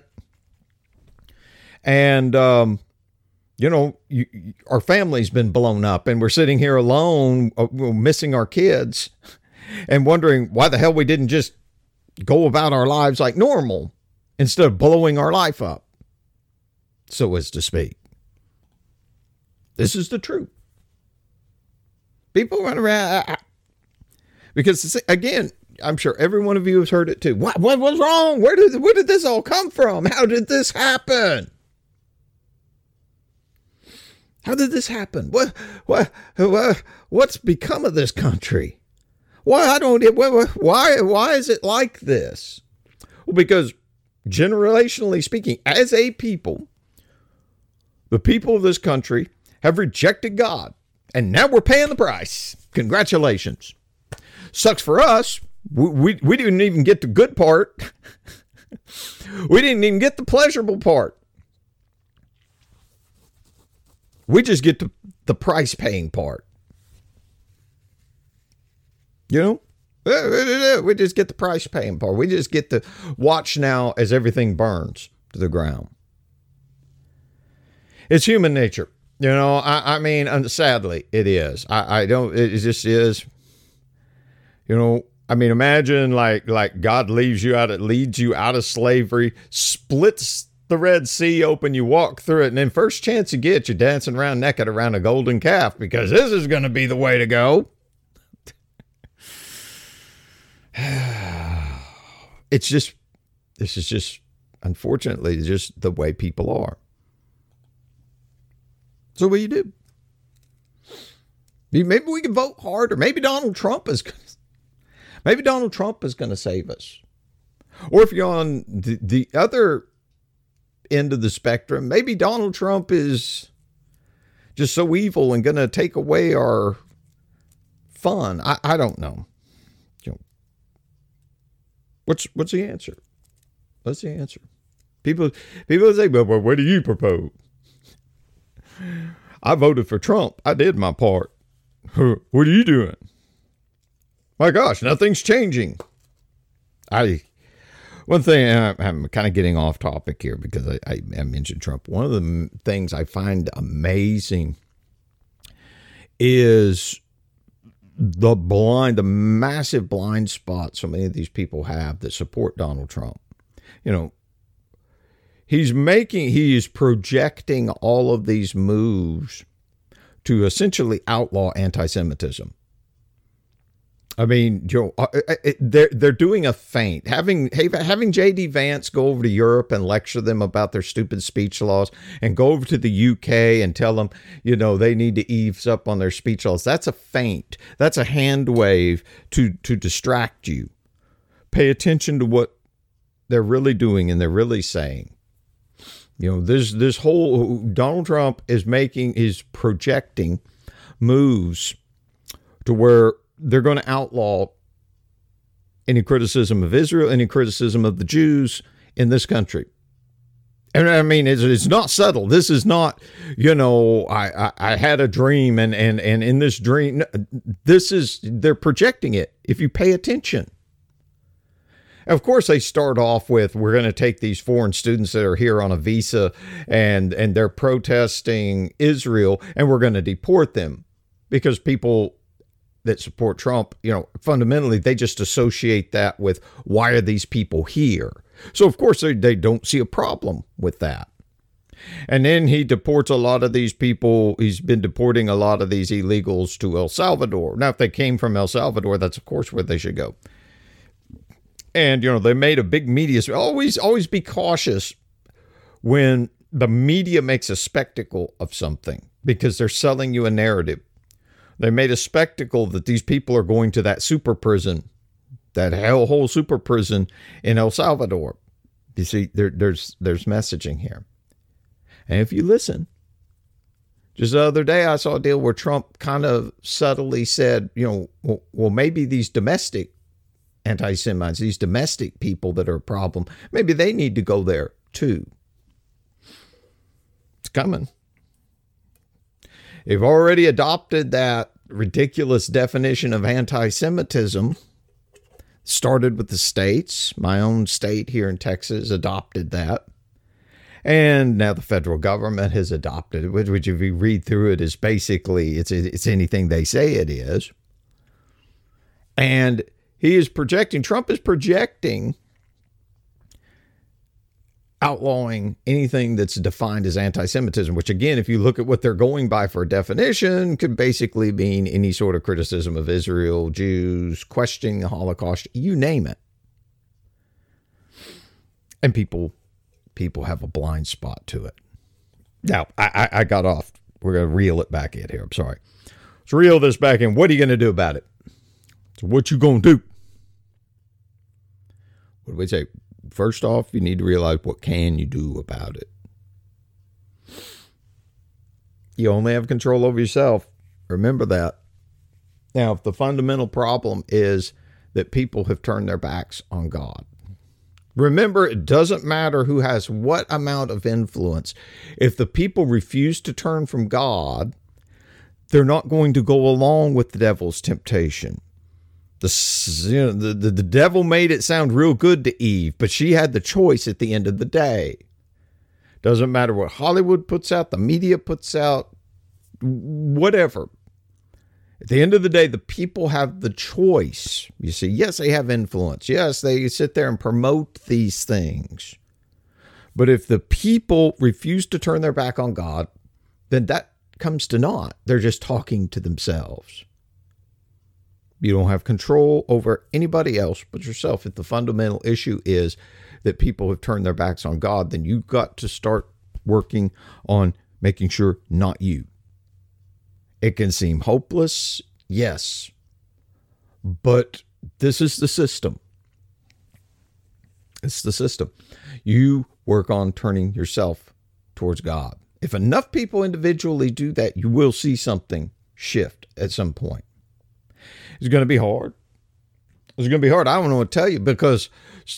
And, you know, our family's been blown up and we're sitting here alone, missing our kids and wondering why the hell we didn't just go about our lives like normal instead of blowing our life up, so as to speak. This is the truth. People run around because, again, I'm sure every one of you has heard it too. What was wrong? Where did this all come from? How did this happen? How did this happen? What's become of this country? Why is it like this? Well, because generationally speaking, as a people, the people of this country have rejected God, and now we're paying the price. Congratulations. Sucks for us. We didn't even get the good part. We didn't even get the pleasurable part. We just get the price paying part. You know, we just get the price paying part. We just get to watch now as everything burns to the ground. It's human nature. You know, I mean, sadly, it is. It just is. You know, I mean, imagine like God leads you out of slavery, splits the Red Sea open, you walk through it, and then first chance you get, you're dancing around naked around a golden calf because this is going to be the way to go. This is just, unfortunately, just the way people are. So what do you do? Maybe we can vote harder. Maybe Donald Trump is going to save us. Or if you're on the other end of the spectrum, maybe Donald Trump is just so evil and going to take away our fun. I don't know. What's the answer? What's the answer? People say, well, what do you propose? I voted for Trump. I did my part. What are you doing? My gosh, nothing's changing. One thing, I'm kind of getting off topic here because I mentioned Trump. One of the things I find amazing is the massive blind spot so many of these people have that support Donald Trump. He is projecting all of these moves to essentially outlaw anti-Semitism. I mean, they're doing a feint. Having J.D. Vance go over to Europe and lecture them about their stupid speech laws, and go over to the UK and tell them, they need to ease up on their speech laws. That's a feint. That's a hand wave to distract you. Pay attention to what they're really doing and they're really saying. This whole Donald Trump is projecting moves to where they're going to outlaw any criticism of Israel, any criticism of the Jews in this country. And I mean, it's not subtle. This is not, I had a dream and in this dream, they're projecting it if you pay attention. Of course, they start off with, we're going to take these foreign students that are here on a visa and they're protesting Israel and we're going to deport them, because people that support Trump, fundamentally, they just associate that with, why are these people here? So, of course, they don't see a problem with that. And then he deports a lot of these people. He's been deporting a lot of these illegals to El Salvador. Now, if they came from El Salvador, that's, of course, where they should go. And, they made a big media. Always be cautious when the media makes a spectacle of something, because they're selling you a narrative. They made a spectacle that these people are going to that super prison, that hellhole super prison in El Salvador. You see, there's messaging here. And if you listen, just the other day, I saw a deal where Trump kind of subtly said, well, maybe these domestic anti-Semites, these domestic people that are a problem, maybe they need to go there too. It's coming. They've already adopted that ridiculous definition of anti-Semitism. Started with the states. My own state here in Texas adopted that. And now the federal government has adopted it, which if you read through it is basically, it's anything they say it is. And Trump is projecting outlawing anything that's defined as anti-Semitism, which again, if you look at what they're going by for a definition, could basically mean any sort of criticism of Israel, Jews, questioning the Holocaust, you name it. And people have a blind spot to it. Now, I got off. We're going to reel it back in here. I'm sorry. Let's reel this back in. What are you going to do about it? So what you going to do? What do we say? First off, you need to realize, what can you do about it? You only have control over yourself. Remember that. Now, if the fundamental problem is that people have turned their backs on God, remember, it doesn't matter who has what amount of influence. If the people refuse to turn from God, they're not going to go along with the devil's temptation. The devil made it sound real good to Eve, but she had the choice at the end of the day. Doesn't matter what Hollywood puts out, the media puts out, whatever. At the end of the day, the people have the choice. You see, yes, they have influence. Yes, they sit there and promote these things. But if the people refuse to turn their back on God, then that comes to naught. They're just talking to themselves. You don't have control over anybody else but yourself. If the fundamental issue is that people have turned their backs on God, then you've got to start working on making sure not you. It can seem hopeless, yes, but this is the system. It's the system. You work on turning yourself towards God. If enough people individually do that, you will see something shift at some point. It's going to be hard. It's going to be hard. I don't know what to tell you, because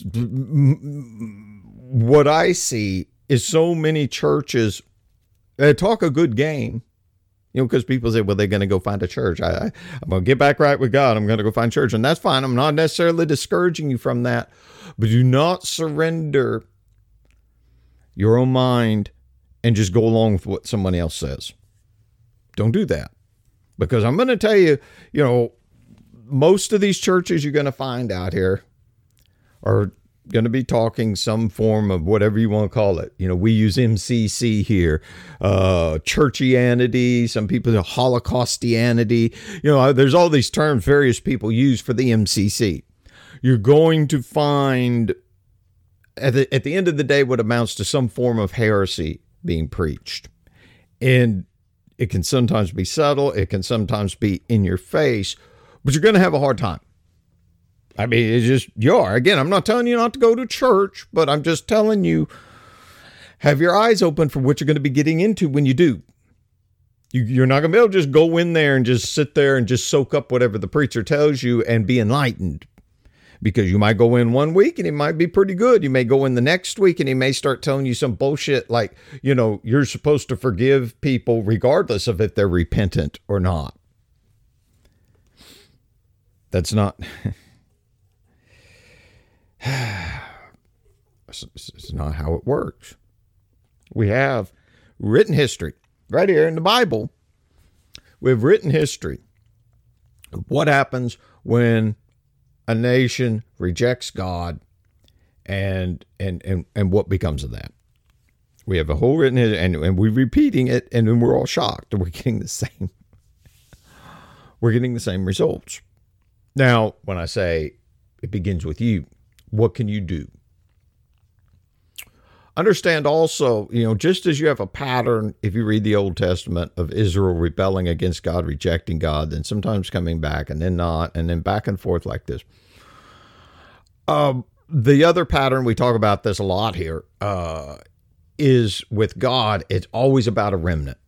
what I see is so many churches talk a good game, because people say, well, they're going to go find a church. I'm going to get back right with God. I'm going to go find church. And that's fine. I'm not necessarily discouraging you from that, but do not surrender your own mind and just go along with what somebody else says. Don't do that. Because I'm going to tell you, most of these churches you're going to find out here are going to be talking some form of whatever you want to call it. We use MCC here, churchianity, some people say Holocaustianity. There's all these terms various people use for the MCC. You're going to find at the end of the day what amounts to some form of heresy being preached. And it can sometimes be subtle. It can sometimes be in your face, but you're going to have a hard time. I mean, it's just, you are. Again, I'm not telling you not to go to church, but I'm just telling you, have your eyes open for what you're going to be getting into when you do. You're not going to be able to just go in there and just sit there and just soak up whatever the preacher tells you and be enlightened. Because you might go in one week and it might be pretty good. You may go in the next week and he may start telling you some bullshit like, you're supposed to forgive people regardless of if they're repentant or not. That's not... It's not how it works. We have written history right here in the Bible. We have written history of what happens when a nation rejects God and what becomes of that. We have a whole written history, and we're repeating it, and then we're all shocked. We're getting the same. We're getting the same results. Now, when I say it begins with you, what can you do? Understand also, just as you have a pattern, if you read the Old Testament, of Israel rebelling against God, rejecting God, then sometimes coming back and then not, and then back and forth like this. The other pattern, we talk about this a lot here, is with God, it's always about a remnant.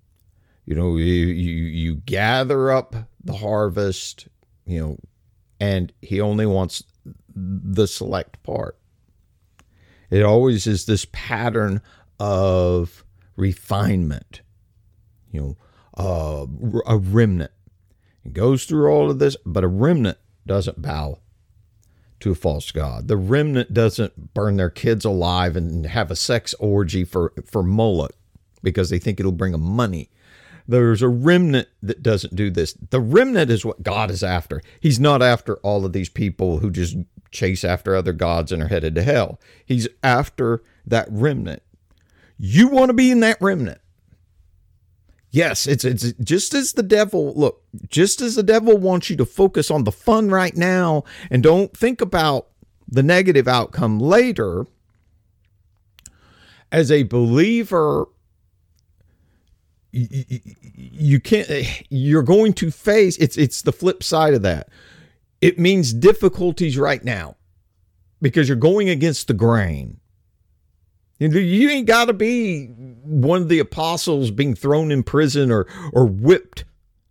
You gather up the harvest, and he only wants the select part. It always is this pattern of refinement, a remnant. It goes through all of this, but a remnant doesn't bow to a false god. The remnant doesn't burn their kids alive and have a sex orgy for Moloch because they think it'll bring them money. There's a remnant that doesn't do this. The remnant is what God is after. He's not after all of these people who just chase after other gods and are headed to hell. He's after that remnant. You want to be in that remnant. Yes, it's just as the devil wants you to focus on the fun right now and don't think about the negative outcome later. As a believer, you're going to face, it's the flip side of that. It means difficulties right now because you're going against the grain. You ain't got to be one of the apostles being thrown in prison or whipped.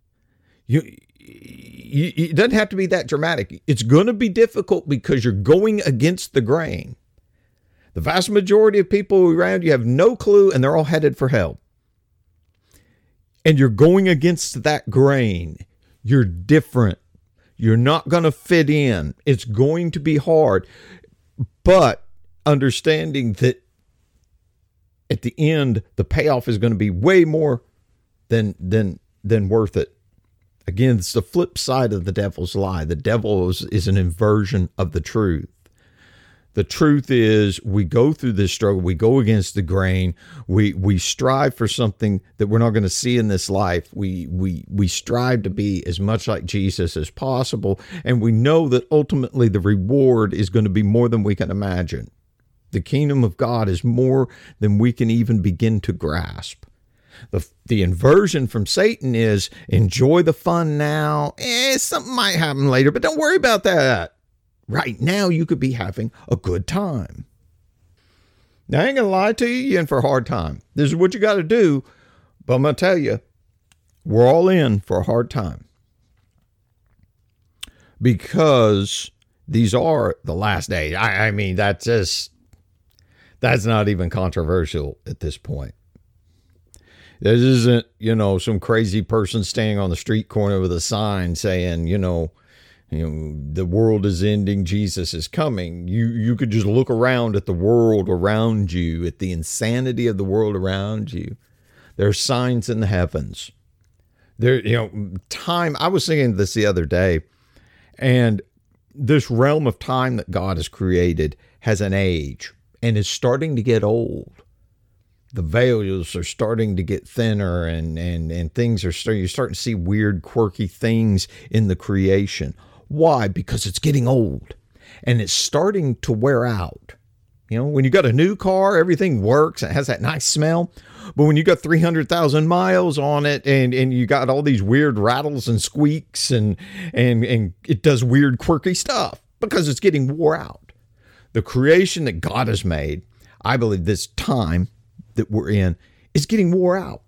It doesn't have to be that dramatic. It's going to be difficult because you're going against the grain. The vast majority of people around you have no clue and they're all headed for hell. And you're going against that grain. You're different. You're not going to fit in. It's going to be hard. But understanding that at the end, the payoff is going to be way more than worth it. Again, it's the flip side of the devil's lie. The devil is an inversion of the truth. The truth is we go through this struggle. We go against the grain. We strive for something that we're not going to see in this life. We strive to be as much like Jesus as possible. And we know that ultimately the reward is going to be more than we can imagine. The kingdom of God is more than we can even begin to grasp. The inversion from Satan is enjoy the fun now. Something might happen later, but don't worry about that. Right now, you could be having a good time. Now, I ain't going to lie to you, you're in for a hard time. This is what you got to do. But I'm going to tell you, we're all in for a hard time. Because these are the last days. I mean, that's not even controversial at this point. This isn't, some crazy person standing on the street corner with a sign saying, the world is ending, Jesus is coming. You could just look around at the world around you, at the insanity of the world around you. There are signs in the heavens. Time. I was thinking this the other day, and this realm of time that God has created has an age and is starting to get old. The veils are starting to get thinner, and things are you're starting to see weird, quirky things in the creation. Why? Because it's getting old and it's starting to wear out. When you got a new car, everything works. It has that nice smell. But when you got 300,000 miles on it and you got all these weird rattles and squeaks and it does weird, quirky stuff because it's getting wore out. The creation that God has made, I believe this time that we're in is getting wore out.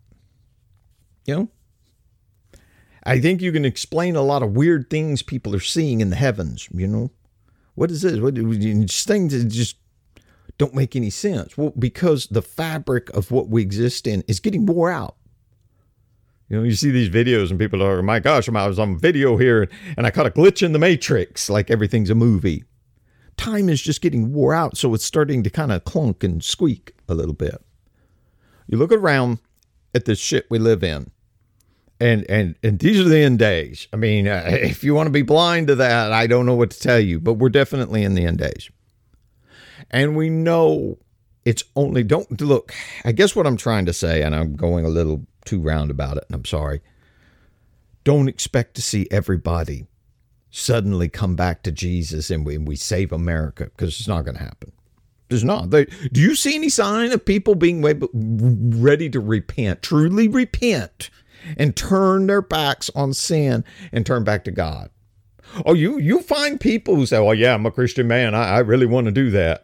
I think you can explain a lot of weird things people are seeing in the heavens. What is this? Things that just don't make any sense. Well, because the fabric of what we exist in is getting wore out. You see these videos and people are, my gosh, I was on video here and I caught a glitch in the matrix, like everything's a movie. Time is just getting wore out, so it's starting to kind of clunk and squeak a little bit. You look around at the shit we live in, and these are the end days. I mean, if you want to be blind to that, I don't know what to tell you, but we're definitely in the end days. And we know it's only, don't look, I guess what I'm trying to say, and I'm going a little too round about it, and I'm sorry. Don't expect to see everybody suddenly come back to Jesus and we save America, because it's not going to happen. There's not. Do you see any sign of people being ready to repent, truly repent, and turn their backs on sin and turn back to God? Oh, you find people who say, "Oh yeah, I'm a Christian man. I really want to do that."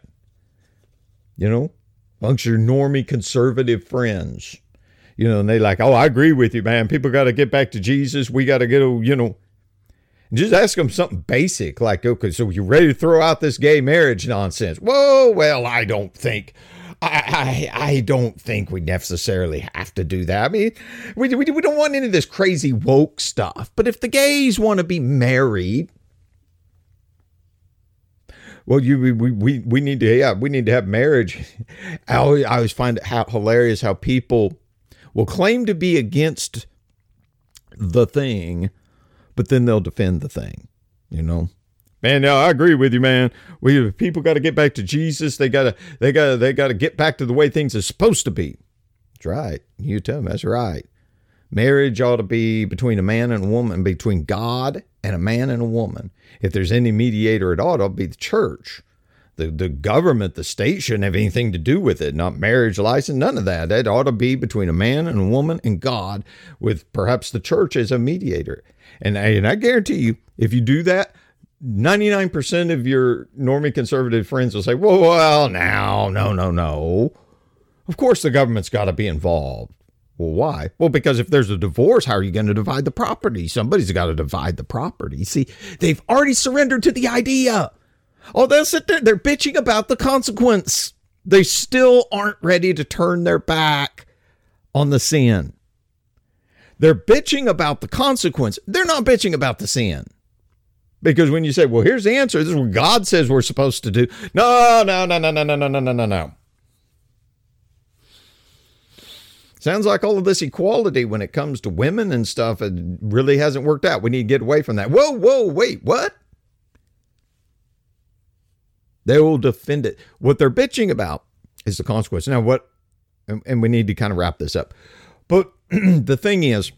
Amongst your normie conservative friends, and they like, "Oh, I agree with you, man. People got to get back to Jesus. We got to get, just ask them something basic like, okay, so you ready to throw out this gay marriage nonsense?" Whoa, well, I don't think we necessarily have to do that. I mean, we don't want any of this crazy woke stuff. But if the gays want to be married, well, we need to have marriage. I always find it hilarious how people will claim to be against the thing, but then they'll defend the thing, Man, no, I agree with you, man. People got to get back to Jesus. They got to get back to the way things are supposed to be. That's right. You tell me that's right. Marriage ought to be between a man and a woman, between God and a man and a woman. If there's any mediator at all, it'll be the church. The government, the state shouldn't have anything to do with it. Not marriage license, none of that. That ought to be between a man and a woman and God, with perhaps the church as a mediator. And I guarantee you, if you do that, 99% of your normie conservative friends will say, well, no. Of course the government's got to be involved. Well, why? Well, because if there's a divorce, how are you going to divide the property? Somebody's got to divide the property. See, they've already surrendered to the idea. Oh, they'll sit there. They're bitching about the consequence. They still aren't ready to turn their back on the sin. They're bitching about the consequence. They're not bitching about the sin. Because when you say, well, here's the answer. This is what God says we're supposed to do. No. Sounds like all of this equality when it comes to women and stuff, it really hasn't worked out. We need to get away from that. Whoa, wait, what? They will defend it. What they're bitching about is the consequence. Now, and we need to kind of wrap this up. But the thing is,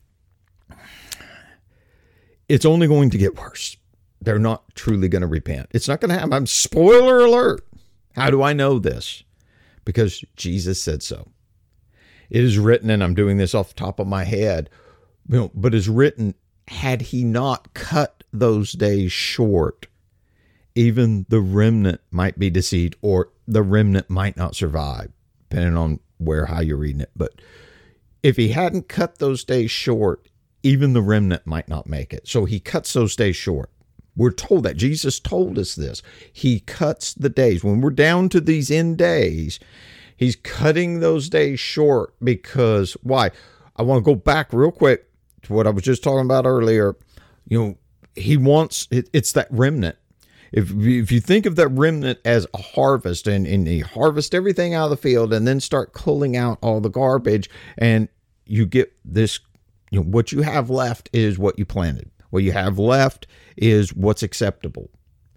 it's only going to get worse. They're not truly going to repent. It's not going to happen. Spoiler alert. How do I know this? Because Jesus said so. It is written, and I'm doing this off the top of my head, but is written, had he not cut those days short, even the remnant might be deceived, or the remnant might not survive, depending on how you're reading it. But if he hadn't cut those days short, even the remnant might not make it. So he cuts those days short. We're told that. Jesus told us this. He cuts the days. When we're down to these end days, he's cutting those days short because, why? I want to go back real quick to what I was just talking about earlier. He wants, it's that remnant. If you think of that remnant as a harvest, and you harvest everything out of the field and then start pulling out all the garbage, and you get this, what you have left is what you planted. What you have left is what's acceptable.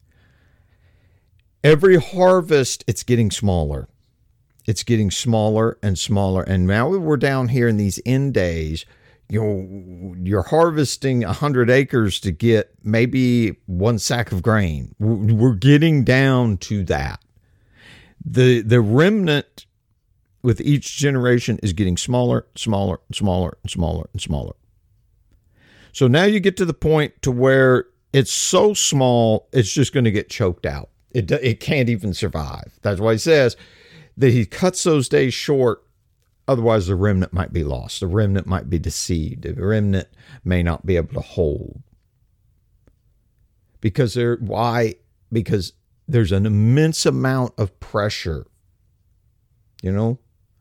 Every harvest, it's getting smaller. It's getting smaller and smaller. And now we're down here in these end days. You're harvesting 100 acres to get maybe one sack of grain. We're getting down to that. The remnant with each generation is getting smaller, smaller, smaller, and smaller, and smaller. So now you get to the point to where it's so small, it's just going to get choked out. It can't even survive. That's why he says that he cuts those days short. Otherwise, the remnant might be lost. The remnant might be deceived. The remnant may not be able to hold. Why? Because there's an immense amount of pressure. You know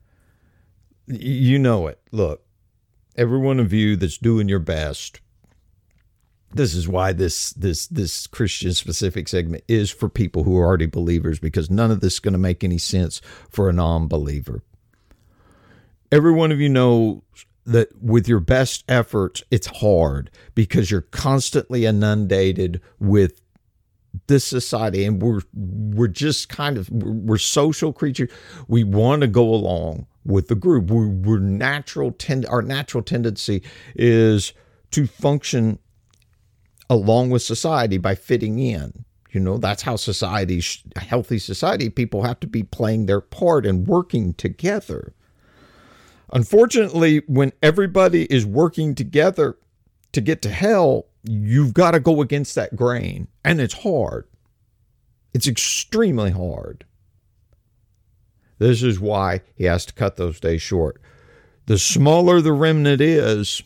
it. Look, every one of you that's doing your best. This is why this Christian specific segment is for people who are already believers, because none of this is going to make any sense for a non-believer. Every one of you knows that with your best efforts, it's hard because you're constantly inundated with this society, and we're just we're social creatures. We want to go along with the group. Our natural tendency is to function along with society by fitting in. That's how a healthy society, people have to be playing their part and working together. Unfortunately, when everybody is working together to get to hell, you've got to go against that grain. And it's hard. It's extremely hard. This is why he has to cut those days short. The smaller the remnant is,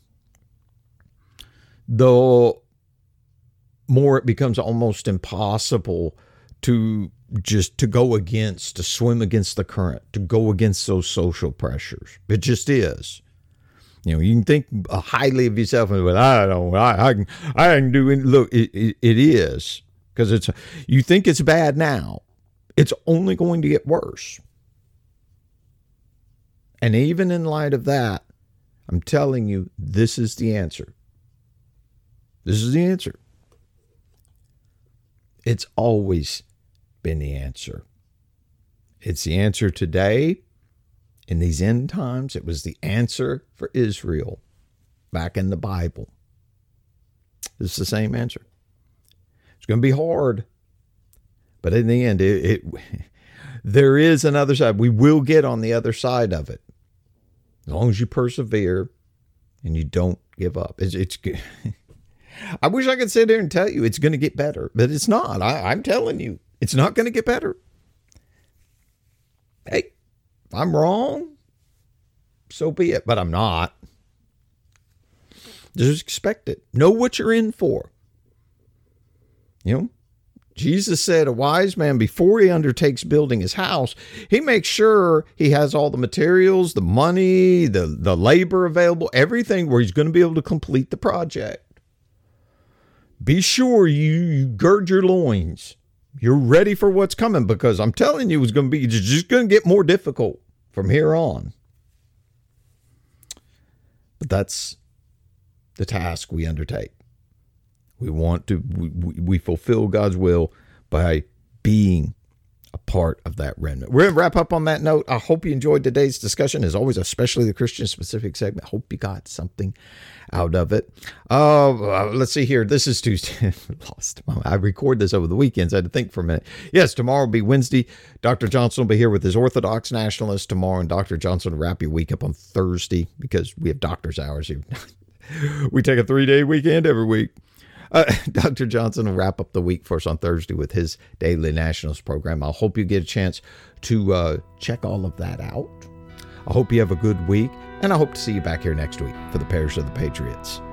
the more it becomes almost impossible to swim against the current, to go against those social pressures. It just is. You can think highly of yourself, but I can do it. Look, it is, because you think it's bad now. It's only going to get worse. And even in light of that, I'm telling you, this is the answer. This is the answer. It's always been the answer. It's the answer today. In these end times, it was the answer for Israel back in the Bible. It's the same answer. It's going to be hard, but in the end, there is another side. We will get on the other side of it, as long as you persevere and you don't give up. It's good. I wish I could sit there and tell you it's going to get better, but it's not. I'm telling you, it's not going to get better. Hey, if I'm wrong, so be it, but I'm not. Just expect it. Know what you're in for. Jesus said a wise man, before he undertakes building his house, he makes sure he has all the materials, the money, the labor available, everything where he's going to be able to complete the project. Be sure you gird your loins. You're ready for what's coming, because I'm telling you, it's just going to get more difficult from here on. But that's the task we undertake. We fulfill God's will by being a part of that remnant. We're going to wrap up on that note. I hope you enjoyed today's discussion, as always, especially the Christian-specific segment. Hope you got something out of it. Let's see here. This is Tuesday. I record this over the weekends. I had to think for a minute. Yes, tomorrow will be Wednesday. Dr. Johnson will be here with his Orthodox Nationalist tomorrow, and Dr. Johnson will wrap your week up on Thursday because we have doctor's hours here. We take a 3-day weekend every week. Dr. Johnson will wrap up the week for us on Thursday with his daily nationalist program. I hope you get a chance to check all of that out. I hope you have a good week, and I hope to see you back here next week for the Parish of the Patriots.